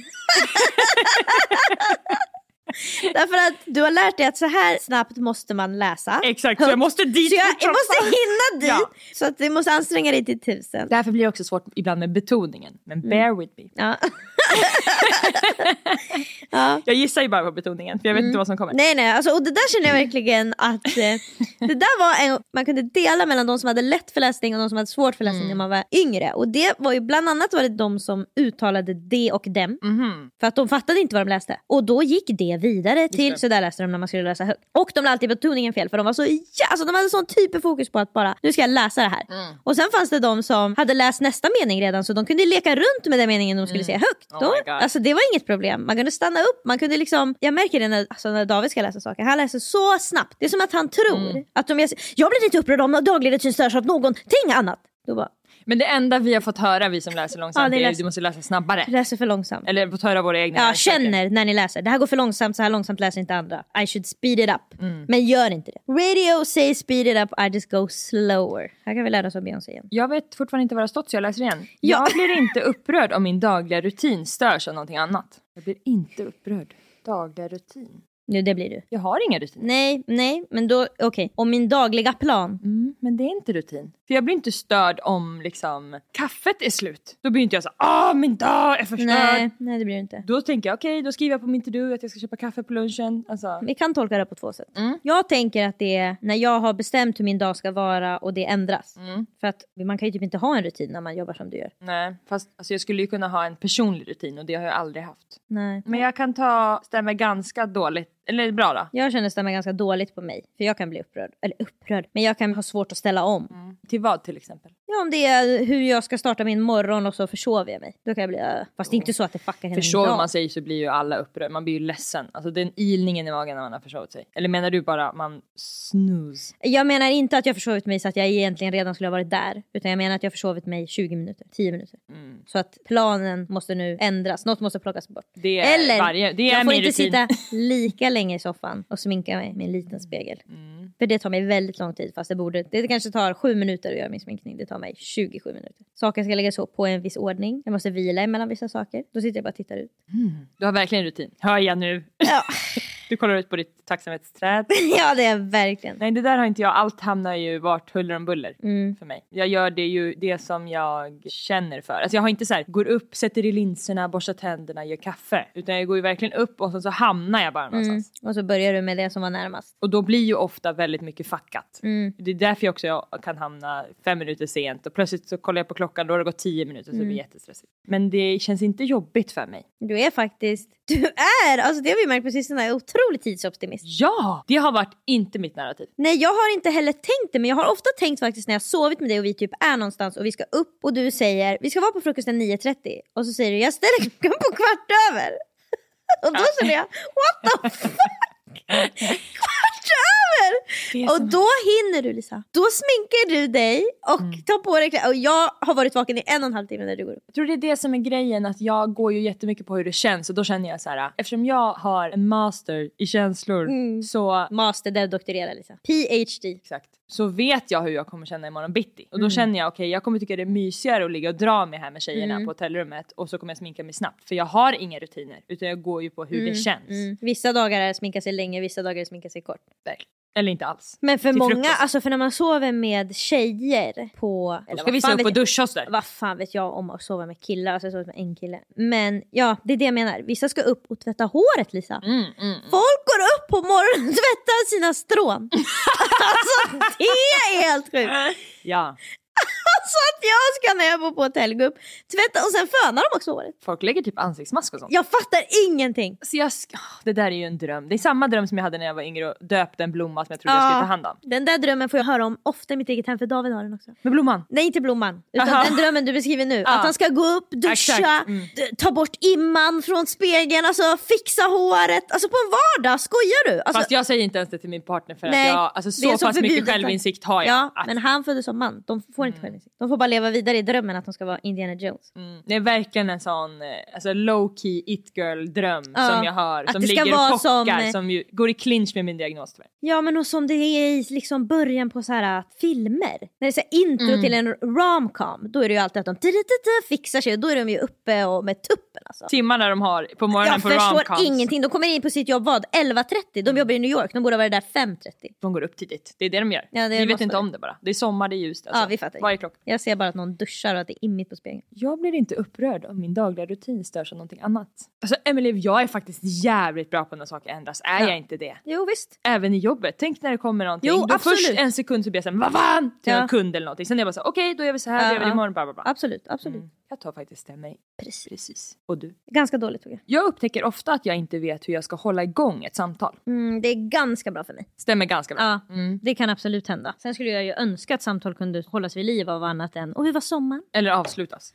Därför att du har lärt dig att så här snabbt måste man läsa. Exakt, så jag måste dit. Så jag måste hinna dit. Ja. Så att du måste anstränga dig till 1000. Därför blir det också svårt ibland med betoningen. Men bear with me. Ja. Jag gissar ju bara på betoningen, för jag vet inte vad som kommer. Nej, alltså, och det där känner jag verkligen att det där var man kunde dela mellan de som hade lätt för läsning och de som hade svårt för läsning när man var yngre. Och det var ju bland annat var det de som uttalade det och dem. För att de fattade inte vad de läste. Och då gick det vidare till, så där läste de när man skulle läsa högt. Och de hade alltid betoningen fel, för de var så, alltså de hade sån typ av fokus på att bara, nu ska jag läsa det här. Och sen fanns det de som hade läst nästa mening redan, så de kunde leka runt med den meningen de skulle säga högt. Alltså det var inget problem. Man kunde stanna upp, man kunde liksom, jag märker det när David ska läsa saker. Han läser så snabbt. Det är som att han tror att om jag blir inte upprörd om daglig rutin störs av någonting annat. Då bara, men det enda vi har fått höra, vi som läser långsamt, är att du måste läsa snabbare. Läser för långsamt. Eller fått höra våra egna. Ja, känner när ni läser. Det här går för långsamt, så här långsamt läser inte andra. I should speed it up. Men gör inte det. Radio say speed it up, I just go slower. Här kan vi lära oss av Beyoncé igen. Jag vet fortfarande inte vad det har stått, så jag läser igen. Jag blir inte upprörd om min dagliga rutin störs av någonting annat. Jag blir inte upprörd. Dagliga rutin. Jo, det blir du. Jag har ingen rutin. Nej, men då, okej. Om min dagliga plan. Men det är inte rutin. För jag blir inte störd om liksom kaffet är slut. Då blir inte jag så, min dag är förstörd. Nej, det blir det inte. Då tänker jag, okej, då skriver jag på min to-do att jag ska köpa kaffe på lunchen. Alltså. Vi kan tolka det på 2 sätt. Jag tänker att det är när jag har bestämt hur min dag ska vara och det ändras. För att man kan ju typ inte ha en rutin när man jobbar som du gör. Nej, fast alltså, jag skulle ju kunna ha en personlig rutin och det har jag aldrig haft. Nej. Men jag kan stämma ganska dåligt. Eller bra då? Jag känner stämmer ganska dåligt på mig. För jag kan bli upprörd. Men jag kan ha svårt att ställa om. Till vad till exempel? Ja, om det är hur jag ska starta min morgon och så försover jag mig. Då kan jag bli... Fast det är inte så att det fuckar hela min dag. Försover man sig så blir ju alla upprörda. Man blir ju ledsen. Alltså det är en ilningen i magen när man har försovit sig. Eller menar du bara man snooze? Jag menar inte att jag försovit mig så att jag egentligen redan skulle ha varit där. Utan jag menar att jag försovit mig 20 minuter. 10 minuter. Så att planen måste nu ändras. Något måste plockas bort. Det är jag får inte rutin. sitta lika länge i soffan och sminka mig med en liten spegel. För det tar mig väldigt lång tid. Fast det kanske tar 7 minuter att göra min sminkning. Det tar mig 27 minuter. Saker ska läggas på en viss ordning. Jag måste vila mellan vissa saker. Då sitter jag bara och tittar ut. Du har verkligen rutin. Hör jag nu. Ja. Du kollar ut på ditt tacksamhetsträd. Ja, det är verkligen. Nej, det där har inte jag. Allt hamnar ju vart huller om buller för mig. Jag gör det som jag känner för. Alltså jag har inte så här, går upp, sätter i linserna, borstar tänderna, gör kaffe. Utan jag går ju verkligen upp och så hamnar jag bara någonstans. Och så börjar du med det som var närmast. Och då blir ju ofta väldigt mycket fuckat. Det är därför jag också kan hamna 5 minuter sent. Och plötsligt så kollar jag på klockan, då har det gått 10 minuter så det blir jättestressigt. Men det känns inte jobbigt för mig. Alltså det har vi märkt på sistone, otroligt tidsoptimist. Ja, det har varit inte mitt narrativ. Nej, jag har inte heller tänkt det, men jag har ofta tänkt faktiskt när jag sovit med dig och vi typ är någonstans och vi ska upp och du säger, vi ska vara på frukosten 9:30 och så säger du, jag ställer klockan på 15:15. Och då säger jag, what the fuck? 15:15! Och då hinner du, Lisa. Då sminkar du dig och tar på dig. Och jag har varit vaken i 1,5 timme när du går upp. Jag tror det är det som är grejen, att jag går ju jättemycket på hur det känns. Och då känner jag så här, eftersom jag har en master i känslor så... Master där doktorerar, Lisa. PhD. Exakt. Så vet jag hur jag kommer känna imorgon bitti. Och då känner jag, okej, jag kommer tycka det är mysigare att ligga och dra mig här med tjejerna på hotellrummet. Och så kommer jag sminka mig snabbt. För jag har inga rutiner, utan jag går ju på hur det känns. Vissa dagar är sminka sig länge, vissa dagar är sminka sig kort. Eller inte alls. Men för många, alltså för när man sover med tjejer på... Då ska vi se upp på duschhostar. Vad fan vet jag om att sova med killar? Alltså jag sover med en kille. Men ja, det är det jag menar. Vissa ska upp och tvätta håret, Lisa. Folk går upp på morgonen och tvättar sina strån. Alltså det är helt sjukt. Ja. Så att jag ska när jag bor på hotell gå upp, tvätta och sen fönar de också håret. Folk lägger typ ansiktsmask och sånt. Jag fattar ingenting. Så det där är ju en dröm. Det är samma dröm som jag hade när jag var yngre och döpte en blomma som jag trodde jag skulle ta hand om. Den där drömmen får jag höra om ofta i mitt eget hem, för David har den också. Med blomman? Nej, inte blomman. Utan den drömmen du beskriver nu. Att han ska gå upp, duscha, ta bort imman från spegeln, alltså fixa håret. Alltså på en vardag, skojar du? Alltså, fast jag säger inte ens det till min partner för att jag, alltså så pass mycket självinsikt har jag. Ja, men han föddes som man. De får inte självinsikt. De får bara leva vidare i drömmen att de ska vara Indiana Jones. Det är verkligen en sån alltså low-key it-girl-dröm som jag har. Som ligger och pockar, som ju går i clinch med min diagnos tyvärr. Ja, men och som det är i liksom början på så här filmer. När det är så här intro till en romcom, då är det ju alltid att de fixar sig och då är de ju uppe och med tuppen alltså. Timmarna de har på morgonen på romcoms. Jag förstår ingenting. De kommer in på sitt jobb 11:30. De jobbar i New York. De borde vara där 5:30. De går upp tidigt. Det är det de gör. Ja, vi vet inte om det bara. Det är sommar, det är ljust alltså. Ja, vi fattar. Varje klocka. Jag ser bara att någon duschar och att det är immigt på spegeln. Jag blir inte upprörd om min dagliga rutin störs av någonting annat. Alltså Emily, jag är faktiskt jävligt bra på när saker ändras. Är jag inte det? Jo, visst. Även i jobbet. Tänk när det kommer någonting. Jo, då absolut. Först en sekund så blir jag såhär, vad fan? Till en kund eller någonting. Sen är jag bara så okej, då gör vi så här, då gör vi det imorgon, bla bla bla. Absolut. Jag tar faktiskt stämmer. Precis. Och du? Ganska dåligt tror jag. Jag upptäcker ofta att jag inte vet hur jag ska hålla igång ett samtal. Det är ganska bra för mig. Stämmer ganska bra. Ja, det kan absolut hända. Sen skulle jag ju önska att samtal kunde hållas vid liv av annat än, och hur var sommaren? Eller avslutas.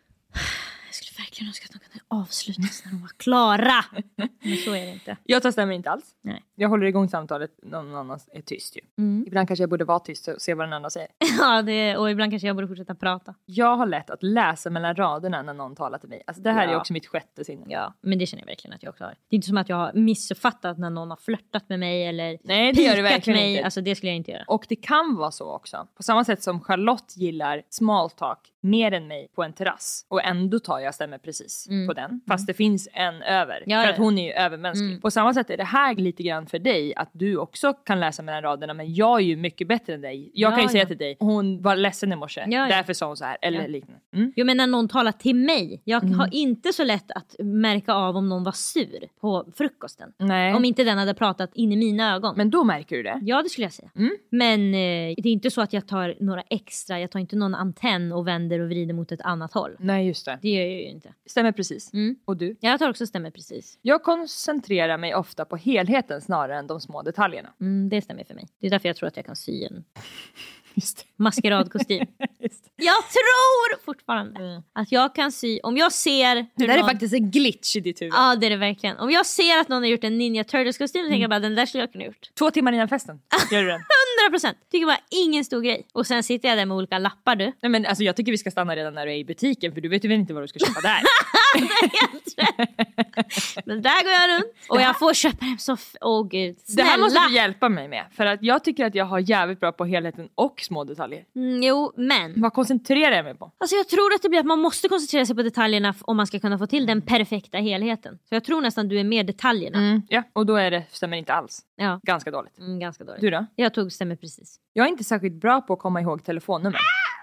Jag skulle verkligen önska att de kunde avslutas när de var klara. Men så är det inte. Jag tar stämmer inte alls. Nej. Jag håller igång samtalet när någon annan är tyst ju. Ibland kanske jag borde vara tyst och se vad den andra säger. Ja, och ibland kanske jag borde fortsätta prata. Jag har lätt att läsa mellan raderna när någon talar till mig. Alltså det här är också mitt sjätte sinne. Ja, men det känner jag verkligen att jag också har. Det är inte som att jag har missuppfattat när någon har flörtat med mig eller nej, det gör det verkligen mig. Inte. Alltså det skulle jag inte göra. Och det kan vara så också. På samma sätt som Charlotte gillar small talk mer än mig på en terrass. Och ändå tar jag stämmer precis på den. Fast det finns en över. För att hon är ju övermänsklig. På samma sätt är det här lite grann för dig. Att du också kan läsa mellan raderna. Men jag är ju mycket bättre än dig. Jag kan ju säga till dig. Hon var ledsen i morse. Därför sa hon så här. Eller liknande. Jo, men när någon talar till mig. Jag har inte så lätt att märka av om någon var sur på frukosten. Nej. Om inte den hade pratat in i mina ögon. Men då märker du det? Ja, det skulle jag säga. Men det är inte så att jag tar några extra. Jag tar inte någon antenn och vänder och vrider mot ett annat håll. Nej, just det. Det gör jag ju inte. Stämmer precis. Och du? Jag tar också stämmer precis. Jag koncentrerar mig ofta på helheten snarare än de små detaljerna. Det stämmer för mig. Det är därför jag tror att jag kan sy en maskeradkostym. Jag tror fortfarande att jag kan sy. Om jag ser hur det där är faktiskt en glitch i ditt huvud. Ja, det är det verkligen. Om jag ser att någon har gjort en Ninja Turtles-kostym, tänker jag bara, den där skulle jag kunna gjort. 2 timmar innan festen gör du den. 100%. Tycker bara ingen stor grej. Och sen sitter jag där med olika lappar, du. Nej, men alltså, jag tycker vi ska stanna redan när du är i butiken. För du vet ju väl inte vad du ska köpa där. Men där går jag runt. Och jag får köpa hem så... Gud. Det här måste du hjälpa mig med. För att jag tycker att jag har jävligt bra på helheten och små detaljer. Jo, men... Vad koncentrerar jag mig på? Alltså jag tror att det blir att man måste koncentrera sig på detaljerna om man ska kunna få till den perfekta helheten. Så jag tror nästan du är mer detaljerna. Ja, och då är det stämmer inte alls. Ja. Ganska dåligt. Ganska dåligt. Du då? Jag tog stämmer precis. Jag är inte särskilt bra på att komma ihåg telefonnummer.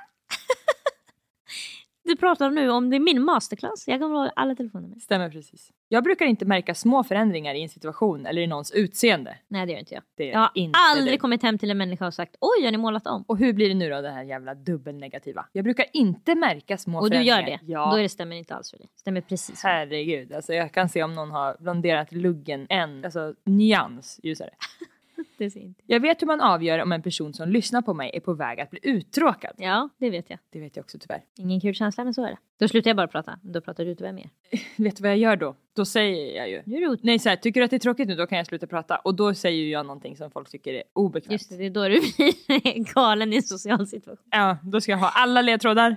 Du pratar nu om det är min masterclass. Jag kommer ihåg alla telefonnummer. Stämmer precis. Jag brukar inte märka små förändringar i en situation eller i någons utseende. Nej, det gör inte jag. Jag har aldrig kommit hem till en människa och sagt, oj, har ni målat om? Och hur blir det nu då, det här jävla dubbelnegativa? Jag brukar inte märka små förändringar. Och du gör det? Ja. Då är det stämmer inte alls för dig. Stämmer precis. Herregud, alltså jag kan se om någon har blonderat luggen alltså nyans ljusare. Det ser inte. Jag vet hur man avgör om en person som lyssnar på mig är på väg att bli uttråkad. Ja, det vet jag. Det vet jag också tyvärr. Ingen kul känsla, men så är det. Då slutar jag bara prata. Då pratar du tyvärr mer. Vet du vad jag gör då? Då säger jag ju. Nej, så här, tycker du att det är tråkigt nu, då kan jag sluta prata. Och då säger jag någonting som folk tycker är obekvämt. Just det är då du blir galen i en social situation. Ja, då ska jag ha alla ledtrådar.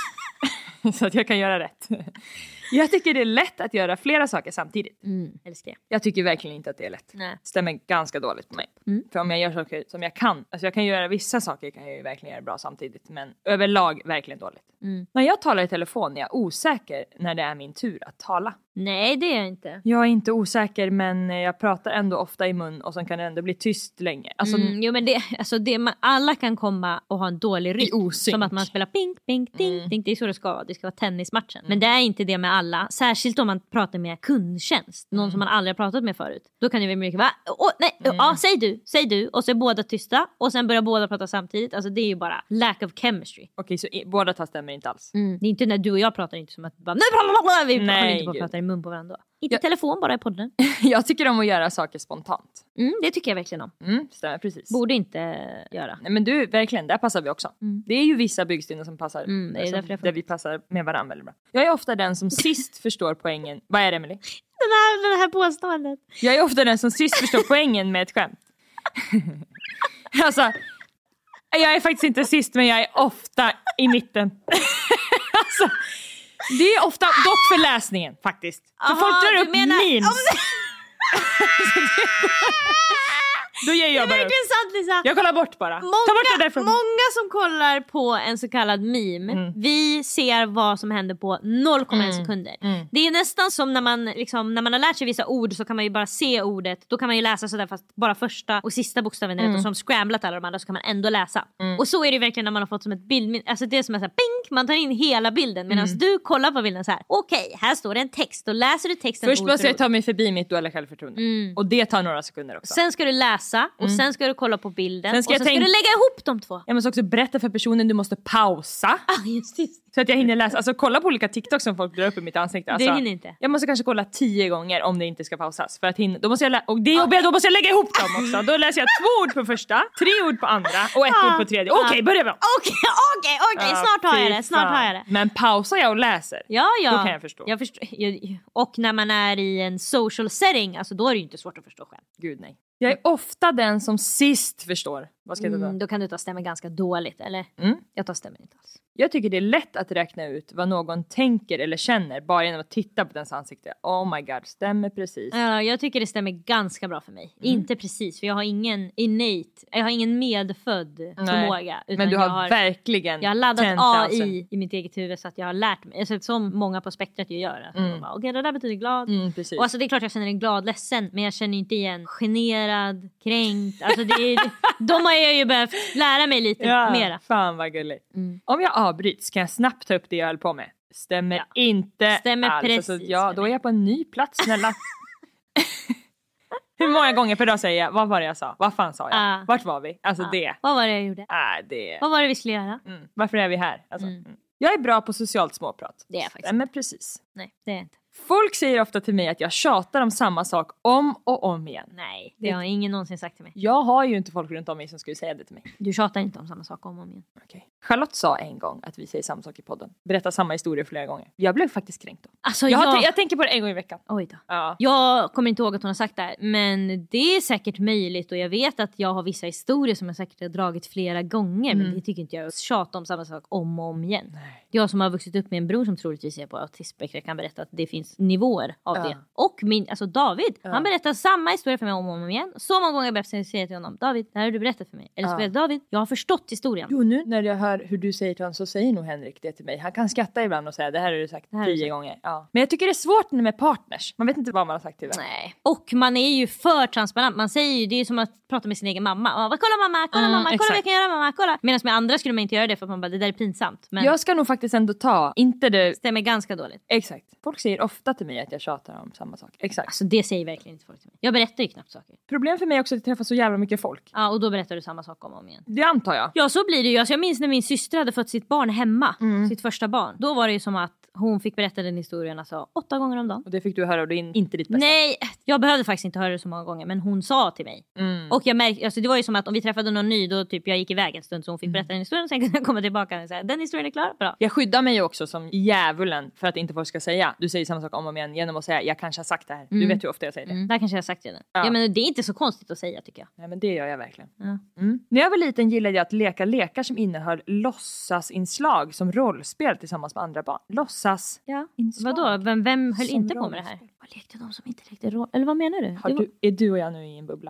Så att jag kan göra rätt. Jag tycker det är lätt att göra flera saker samtidigt. Älskar det. Jag tycker verkligen inte att det är lätt. Nej. Stämmer ganska dåligt på mig. För om jag gör saker som jag kan. Alltså jag kan göra vissa saker kan jag ju verkligen göra bra samtidigt. Men överlag verkligen dåligt. När jag talar i telefon är jag osäker när det är min tur att tala. Nej, det är jag inte. Jag är inte osäker, men jag pratar ändå ofta i mun. Och sen kan det ändå bli tyst länge. Alltså, jo, men alla kan komma och ha en dålig rytm. Som att man spelar ping, ping, ding, ding. Det är så det ska vara. Det ska vara tennismatchen. Men det är inte det med alla. Särskilt om man pratar med kundtjänst. Någon som man aldrig har pratat med förut. Då kan det vara mycket, ja, säg du. Och så är båda tysta. Och sen börjar båda prata samtidigt. Alltså det är ju bara lack of chemistry. Okej, så båda tar stämmer inte alls. Det är inte när du och jag pratar inte som att bara, vi håller inte på att prata i mun på varandra. Inte telefon, bara i podden. Jag tycker om att göra saker spontant. Det tycker jag verkligen om. Stämmer precis. Borde inte göra. Nej, men du, verkligen, där passar vi också. Det är ju vissa byggstenar som passar. Det är där vi passar med varandra väldigt bra. Jag är ofta den som sist förstår poängen. Vad är det, Emily? Den här påståendet. Jag är ofta den som sist förstår poängen med ett skämt. Alltså, jag är faktiskt inte sist, men jag är ofta i mitten. Alltså, det är ofta dock för läsningen faktiskt. För folk drar upp memes. Då ger jag bara upp. Sant, Lisa. Jag kollar bort bara. Ta bort det därifrån. Många som kollar på en så kallad meme, vi ser vad som händer på 0,1 sekunder. Det är nästan som när man har lärt sig vissa ord, så kan man ju bara se ordet. Då kan man ju läsa sådär fast bara första och sista bokstaven är rätt, och som scramblat alla de andra så kan man ändå läsa. Och så är det verkligen när man har fått som ett bild. Alltså det är som är såhär, ping, man tar in hela bilden medan du kollar på bilden så här. Okej, här står det en text. Då läser du texten. Först måste jag ta mig förbi mitt dåliga självförtroende. Och det tar några sekunder också. Sen ska du läsa. Och sen ska du kolla på bilden. Sen ska och sen ska du lägga ihop de två. Jag måste också berätta för personen, du måste pausa. Just. Så att jag hinner läsa. Alltså kolla på olika TikTok som folk drar upp i mitt ansikte. Alltså, det hinner inte. Jag måste kanske kolla 10 gånger om det inte ska pausas. För att hinna. Då måste jag och det är jobbigt, då måste jag lägga ihop dem också. Då läser jag 2 ord på första, 3 ord på andra och 1 ord på tredje. Okej, börjar vi om. Okej. Snart har jag det. Men pausar jag och läser. Ja. Då kan jag förstå. Och när man är i en social setting, alltså då är det ju inte svårt att förstå själv. Gud nej. Jag är ofta den som sist förstår. Vad ska jag ta? Då kan du ta stämmer ganska dåligt, eller? Jag tar stämmer inte alls. Jag tycker det är lätt att räkna ut vad någon tänker eller känner bara genom att titta på dens ansikte. Oh my god, stämmer precis. Ja, jag tycker det stämmer ganska bra för mig. Inte precis, för jag har ingen jag har ingen medfödd förmåga. Utan men du har verkligen jag har laddat AI i mitt eget huvud så att jag har lärt mig. Alltså, som många på spektrat ju gör. Okej, det där betyder glad. Precis. Och alltså, det är klart jag känner en glad ledsen, men jag känner inte igen generad, kränkt. Alltså, de har jag ju behövt lära mig lite mera. Fan vad gulligt. Om jag avbryts kan jag snabbt ta upp det jag höll på med. Stämmer inte stämmer alls. Precis, alltså, då är jag på en ny plats, snälla. Hur många gånger per dag säger jag, vad var det jag sa? Vad fan sa jag? Vart var vi? Alltså det. Vad var det jag gjorde? Vad var det vi skulle göra? Varför är vi här? Alltså, Jag är bra på socialt småprat. Det är jag faktiskt. Men precis. Nej, det är jag inte. Folk säger ofta till mig att jag tjatar om samma sak om och om igen. Nej, det har ingen någonsin sagt till mig. Jag har ju inte folk runt om mig som skulle säga det till mig. Du tjatar inte om samma sak om och om igen. Okej. Charlotte sa en gång att vi säger samma sak i podden. Berättar samma historia flera gånger. Jag blev faktiskt kränkt då. Alltså, jag tänker på det en gång i veckan. Oj då. Ja. Jag kommer inte ihåg att hon har sagt det här. Men det är säkert möjligt. Och jag vet att jag har vissa historier som jag säkert har dragit flera gånger. Men det tycker inte jag. Tjata om samma sak om och om igen. Nej. Jag som har vuxit upp med en bror som troligtvis är på autismspektrat kan berätta att det finns nivåer av det. Och David, han berättar samma historia för mig om och om igen. Så många gånger jag behöver säga till honom, David, det här har du berättat för mig. Eller så vet David, jag har förstått historien. Jo, nu när jag hör hur du säger till honom så säger nog Henrik det till mig. Han kan skratta ibland och säga, det här har du sagt 10 gånger. Ja. Men jag tycker det är svårt med partners. Man vet inte vad man har sagt till vem. Nej. Och man är ju för transparent. Man säger ju, det är som att prata med sin egen mamma. Kolla mamma, kolla vad jag kan göra mamma, kolla. Medan med andra skulle man inte göra det för att man bara, det där är pinsamt. Men jag ska nog faktiskt ändå ta, inte det. Stämmer ganska dåligt. Exakt. Folk säger ofta till mig att jag tjatar om samma sak. Exakt. Alltså det säger verkligen inte folk till mig. Jag berättar ju knappt saker. Problem för mig är också att jag träffar så jävla mycket folk. Ja, och då berättar du samma sak om och om igen. Det antar jag. Ja, så blir det ju. Alltså, jag minns när min syster hade fått sitt barn hemma. Sitt första barn. Då var det ju som att hon fick berätta den historien 8 gånger om dagen. Och det fick du höra och det är inte ditt bästa. Nej, jag behövde faktiskt inte höra det så många gånger. Men hon sa till mig. Och jag märkte, alltså det var ju som att om vi träffade någon ny, då typ jag gick iväg en stund så hon fick berätta den historien. Och sen kunde jag komma tillbaka och säga, den historien är klar, bra. Jag skyddar mig också som djävulen för att inte folk ska säga. Du säger samma sak om och om igen genom att säga, jag kanske har sagt det här. Du vet hur ofta jag säger det. Där kanske jag har sagt det. Ja, men det är inte så konstigt att säga tycker jag. Nej, men det gör jag verkligen. När jag var liten gillade jag att leka lekar som innehöll låtsasinslag som rollspel tillsammans med andra barn. Låtsas. Ja. Vadå? Vem höll inte på med det här? Vad lekte de som inte lekte roll? Eller vad menar du? Är du och jag nu i en bubbla?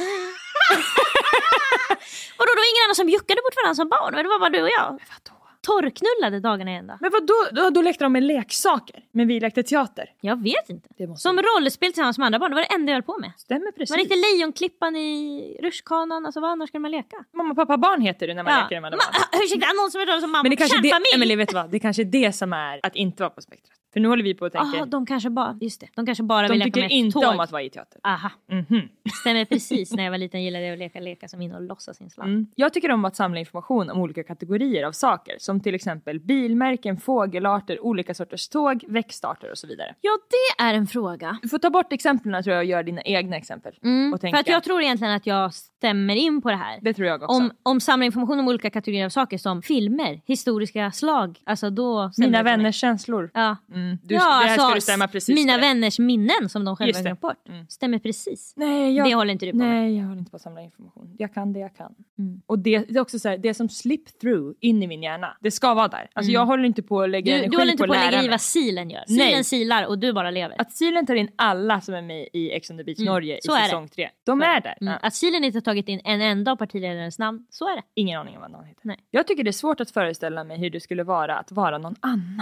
Och då var ingen annan som juckade bort varandra som barn. Det var bara du och jag. Vadå? Torrknullade dagarna ända. Men då lekte de med leksaker. Men vi lekte teater. Jag vet inte. Som rollspel tillsammans med andra barn. Det var det enda jag höll på med. Stämmer precis. Man lekte Lejonklippan i rutschkanan. Alltså vad annars ska man leka? Mamma, pappa, barn heter det när man leker med andra barn. Ursäkta, någon som är som mamma. Men det kanske det, Emily, vet du vad? Det kanske är det som är att inte vara på spektrat. För nu håller vi på att tänka. De kanske bara, just det. De kanske bara vill leka med tåg. De tycker inte om att vara i teater. Aha. Stämmer precis. När jag var liten gillade jag att leka som innehåll låtsasinslag. Jag tycker om att samla information om olika kategorier av saker. Som till exempel bilmärken, fågelarter, olika sorters tåg, växtarter och så vidare. Ja, det är en fråga. Du får ta bort exemplen tror jag och göra dina egna exempel. Och tänka. För att jag tror egentligen att jag stämmer in på det här. Det tror jag också. Om samla information om olika kategorier av saker som filmer, historiska slag. Alltså då... Mina vänners känslor. Ja. Det här ska du stämma precis. Mina vänners minnen som de själva glömt bort. Stämmer precis. Nej, det håller inte du på med. Nej, jag håller inte på att samla information. Jag kan det jag kan. Och det är också så här, det som slip through in i min hjärna. Det ska vara där. Alltså jag håller inte på att lägga energi på Du håller inte på att lägga i vad silen gör. Silen silar och du bara lever. Att silen tar in alla som är med i Ex on the Beach Norge i säsong 3. De är där. Att silen inte har tagit in en enda av partiledarens namn. Så är det. Ingen aning om vad någon heter. Nej. Jag tycker det är svårt att föreställa mig hur det skulle vara att vara någon annan.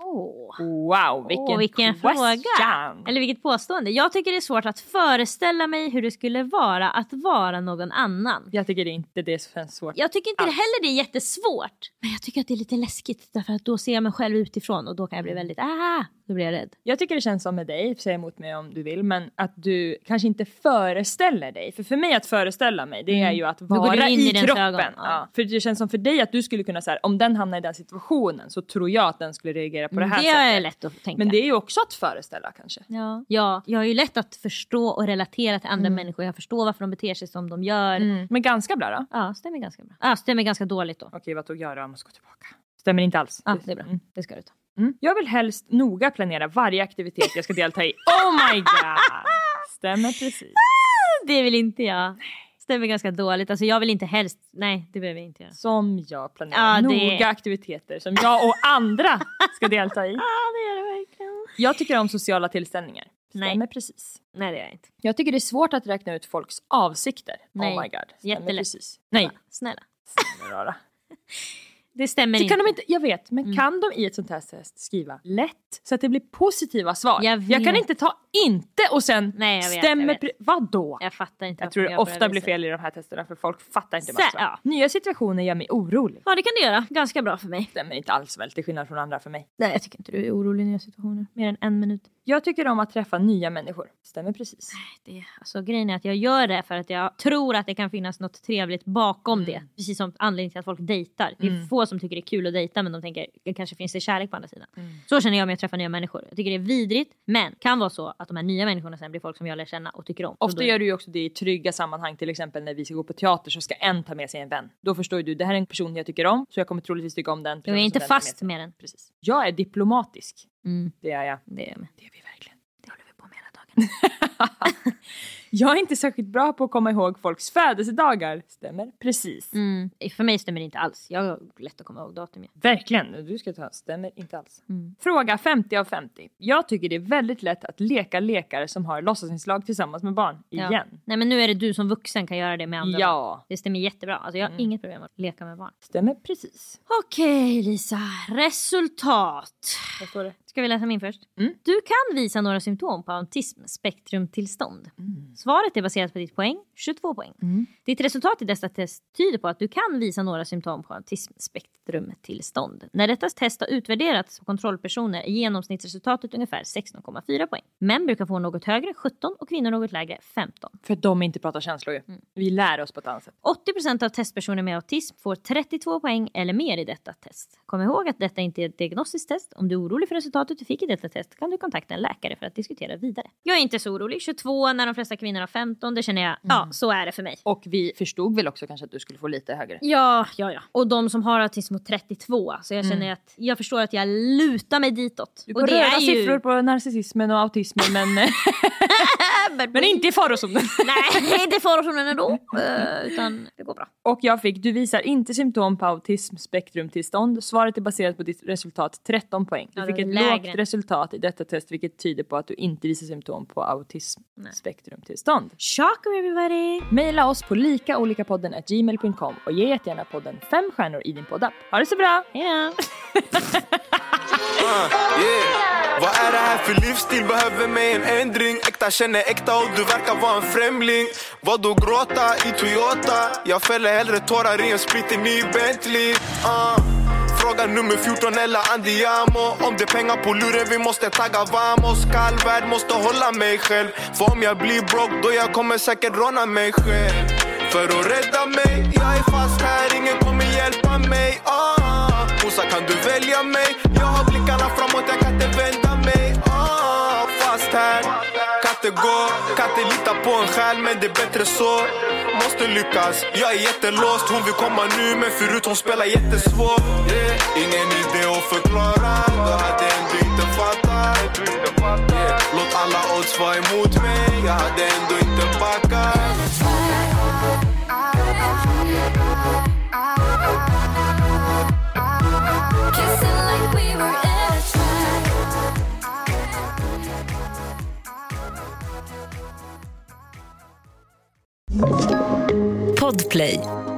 Wow, vilken fråga. Eller vilket påstående. Jag tycker det är svårt att föreställa mig hur det skulle vara att vara någon annan. Jag tycker inte det är svårt. Jag tycker inte heller det är jättesvårt. Men jag tycker att det är lite läskigt. Därför att då ser jag mig själv utifrån. Och då kan jag bli väldigt, då blir jag rädd. Jag tycker det känns som med dig, säg emot mig om du vill. Men att du kanske inte föreställer dig. För mig att föreställa mig, det är ju att vara i kroppen. Ja. För det känns som för dig att du skulle kunna säga, om den hamnar i den situationen så tror jag att den skulle reagera på det här sättet. Det är lätt att tänka. Men det är ju också att föreställa kanske. Ja, jag har ju lätt att förstå och relatera till andra människor. Jag förstår varför de beter sig som de gör. Men ganska bra då? Ja, stämmer ganska bra. Ja, stämmer ganska dåligt då. Okej, vad tog jag då? Jag måste gå tillbaka. Stämmer inte alls. Ja, det är bra. Det ska du ta. Jag vill helst noga planera varje aktivitet jag ska delta i. Oh my god! Stämmer precis. Det vill inte jag. stämmer ganska dåligt. Alltså jag vill inte helst... Nej, det behöver vi inte göra. Som jag planerar. Noga aktiviteter som jag och andra ska delta i. Ja, det är det verkligen. Jag tycker om sociala tillställningar. Stämmer precis. Nej, det är jag inte. Jag tycker det är svårt att räkna ut folks avsikter. Nej. Oh my god. Jättelätt. Precis. Nej. Snälla. Rara. Det stämmer så inte. Kan de inte. Jag vet, men kan de i ett sånt här test skriva lätt så att det blir positiva svar? Jag kan inte ta inte och sen stämmer... Jag vet. Vadå? Jag fattar inte. Jag tror det ofta blir fel i de här testerna för folk fattar inte vad ja. Nya situationer gör mig orolig. Ja, det kan det göra. Ganska bra för mig. Stämmer inte alls väl till skillnad från andra för mig. Nej, jag tycker inte du är orolig i nya situationer. Mer än 1 minut. Jag tycker om att träffa nya människor. Stämmer precis. Alltså grejen är att jag gör det för att jag tror att det kan finnas något trevligt bakom det. Precis som anledning till att folk dejtar. Det är få som tycker det är kul att dejta, men de tänker det kanske finns det kärlek på andra sidan. Så känner jag om jag träffar nya människor. Jag tycker det är vidrigt, men kan vara så att de här nya människorna sen blir folk som jag lär känna och tycker om. Ofta gör du ju också det i trygga sammanhang. Till exempel när vi ska gå på teater så ska en ta med sig en vän. Då förstår ju du, det här är en person jag tycker om, så jag kommer troligtvis tycka om den. Jag är inte fast med den. Precis. Jag är diplomatisk. Det är jag. Det är jag med. Det är vi verkligen. Det håller vi på med hela dagen. Jag är inte särskilt bra på att komma ihåg folks födelsedagar. Stämmer precis. För mig stämmer det inte alls. Jag har lätt att komma ihåg datum. Verkligen, du ska ta stämmer inte alls. Fråga 50 av 50. Jag tycker det är väldigt lätt att leka lekar som har låtsasinslag tillsammans med barn. Igen. Ja. Nej, men nu är det du som vuxen kan göra det med andra. Ja. Det stämmer jättebra. Alltså jag har inget problem att leka med barn. Stämmer precis. Okej, Lisa. Resultat. Vad står det? Ska vi läsa min först? Du kan visa några symptom på autismspektrumtillstånd. Svaret är baserat på ditt poäng, 22 poäng. Ditt resultat i detta test tyder på att du kan visa några symptom på autismspektrumtillstånd. När detta test har utvärderats på kontrollpersoner är genomsnittsresultatet ungefär 16,4 poäng. Män brukar få något högre, 17, och kvinnor något lägre, 15. För att de inte pratar känslor ju. Vi lär oss på ett annat sätt. 80% av testpersoner med autism får 32 poäng eller mer i detta test. Kom ihåg att detta inte är ett diagnostiskt test. Om du är orolig för resultatet du fick i detta test kan du kontakta en läkare för att diskutera vidare. Jag är inte så orolig. 22 när de flesta kvinnor har 15. Det känner jag, ja, så är det för mig. Och vi förstod väl också kanske att du skulle få lite högre. Ja. Och de som har autism mot 32. Så jag känner att jag förstår att jag lutar mig ditåt. Du får röda siffror på narcissismen och autismen, men men inte i farozonen. Nej, inte i farozonen ändå. Utan det går bra. Och jag fick, du visar inte symptom på autismspektrumtillstånd. Svaret är baserat på ditt resultat, 13 poäng. Du fick ett lågt resultat i detta test, vilket tyder på att du inte visar symptom på autismspektrumtillstånd. Shocker everybody! Maila oss på likaolikapodden@gmail.com och ge jättegärna podden 5 stjärnor i din poddapp. Ha det så bra! Hejdå! Vad är det här för livsstil? Behöver mig en ändring. Äkta känner äkta och du verkar vara en främling. Vad då gråta i Toyota? Jag fäller hellre tårar i en splitter ny Bentley. Fråga nummer 14 eller Andiamo. Om det är pengar på luren vi måste tagga vamos. Kallvärd måste hålla mig själv. För om jag blir broke då jag kommer säkert råna mig själv. För att rädda mig, jag är fast här, ingen kommer hjälpa mig. Mosa kan du välja mig? Jag har blickarna framåt, jag kan inte vända mig. Fast här, kan inte gå, kan inte lita på en själ, men det är bättre så. Måste lyckas, jag är jättelåst. Hon vill komma nu, men förut hon spelar jättesvår. Ingen idé att förklara, då hade ändå inte fattat. Låt alla odds vara emot mig, jag hade ändå inte backat. Podplay.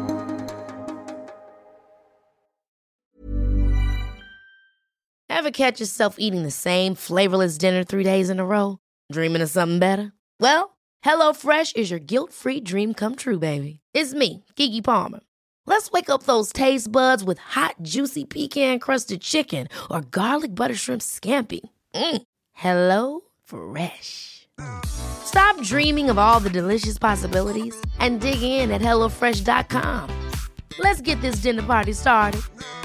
Ever catch yourself eating the same flavorless dinner 3 days in a row? Dreaming of something better? Well, HelloFresh is your guilt-free dream come true, baby. It's me, Keke Palmer. Let's wake up those taste buds with hot, juicy pecan-crusted chicken or garlic butter shrimp scampi. Hello Fresh. Stop dreaming of all the delicious possibilities and dig in at HelloFresh.com. Let's get this dinner party started.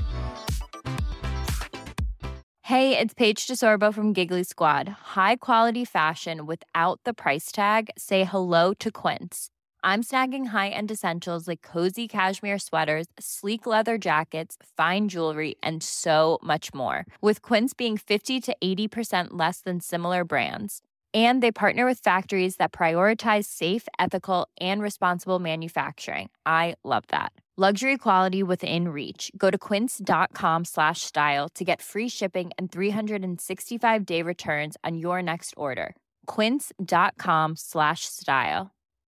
Hey, it's Paige DeSorbo from Giggly Squad. High quality fashion without the price tag. Say hello to Quince. I'm snagging high-end essentials like cozy cashmere sweaters, sleek leather jackets, fine jewelry, and so much more. With Quince being 50 to 80% less than similar brands. And they partner with factories that prioritize safe, ethical, and responsible manufacturing. I love that. Luxury quality within reach. Go to quince.com/style to get free shipping and 365-day returns on your next order. Quince.com/style.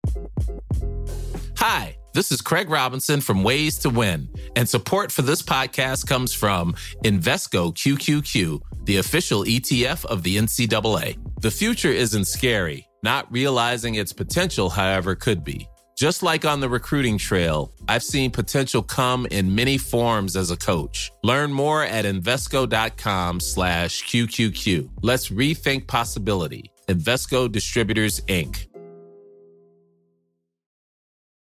Hi, this is Craig Robinson from Ways to Win, and support for this podcast comes from Invesco QQQ, the official ETF of the NCAA. The future isn't scary. Not realizing its potential, however, could be. Just like on the recruiting trail, I've seen potential come in many forms as a coach. Learn more at Invesco.com/QQQ. Let's rethink possibility. Invesco Distributors, Inc.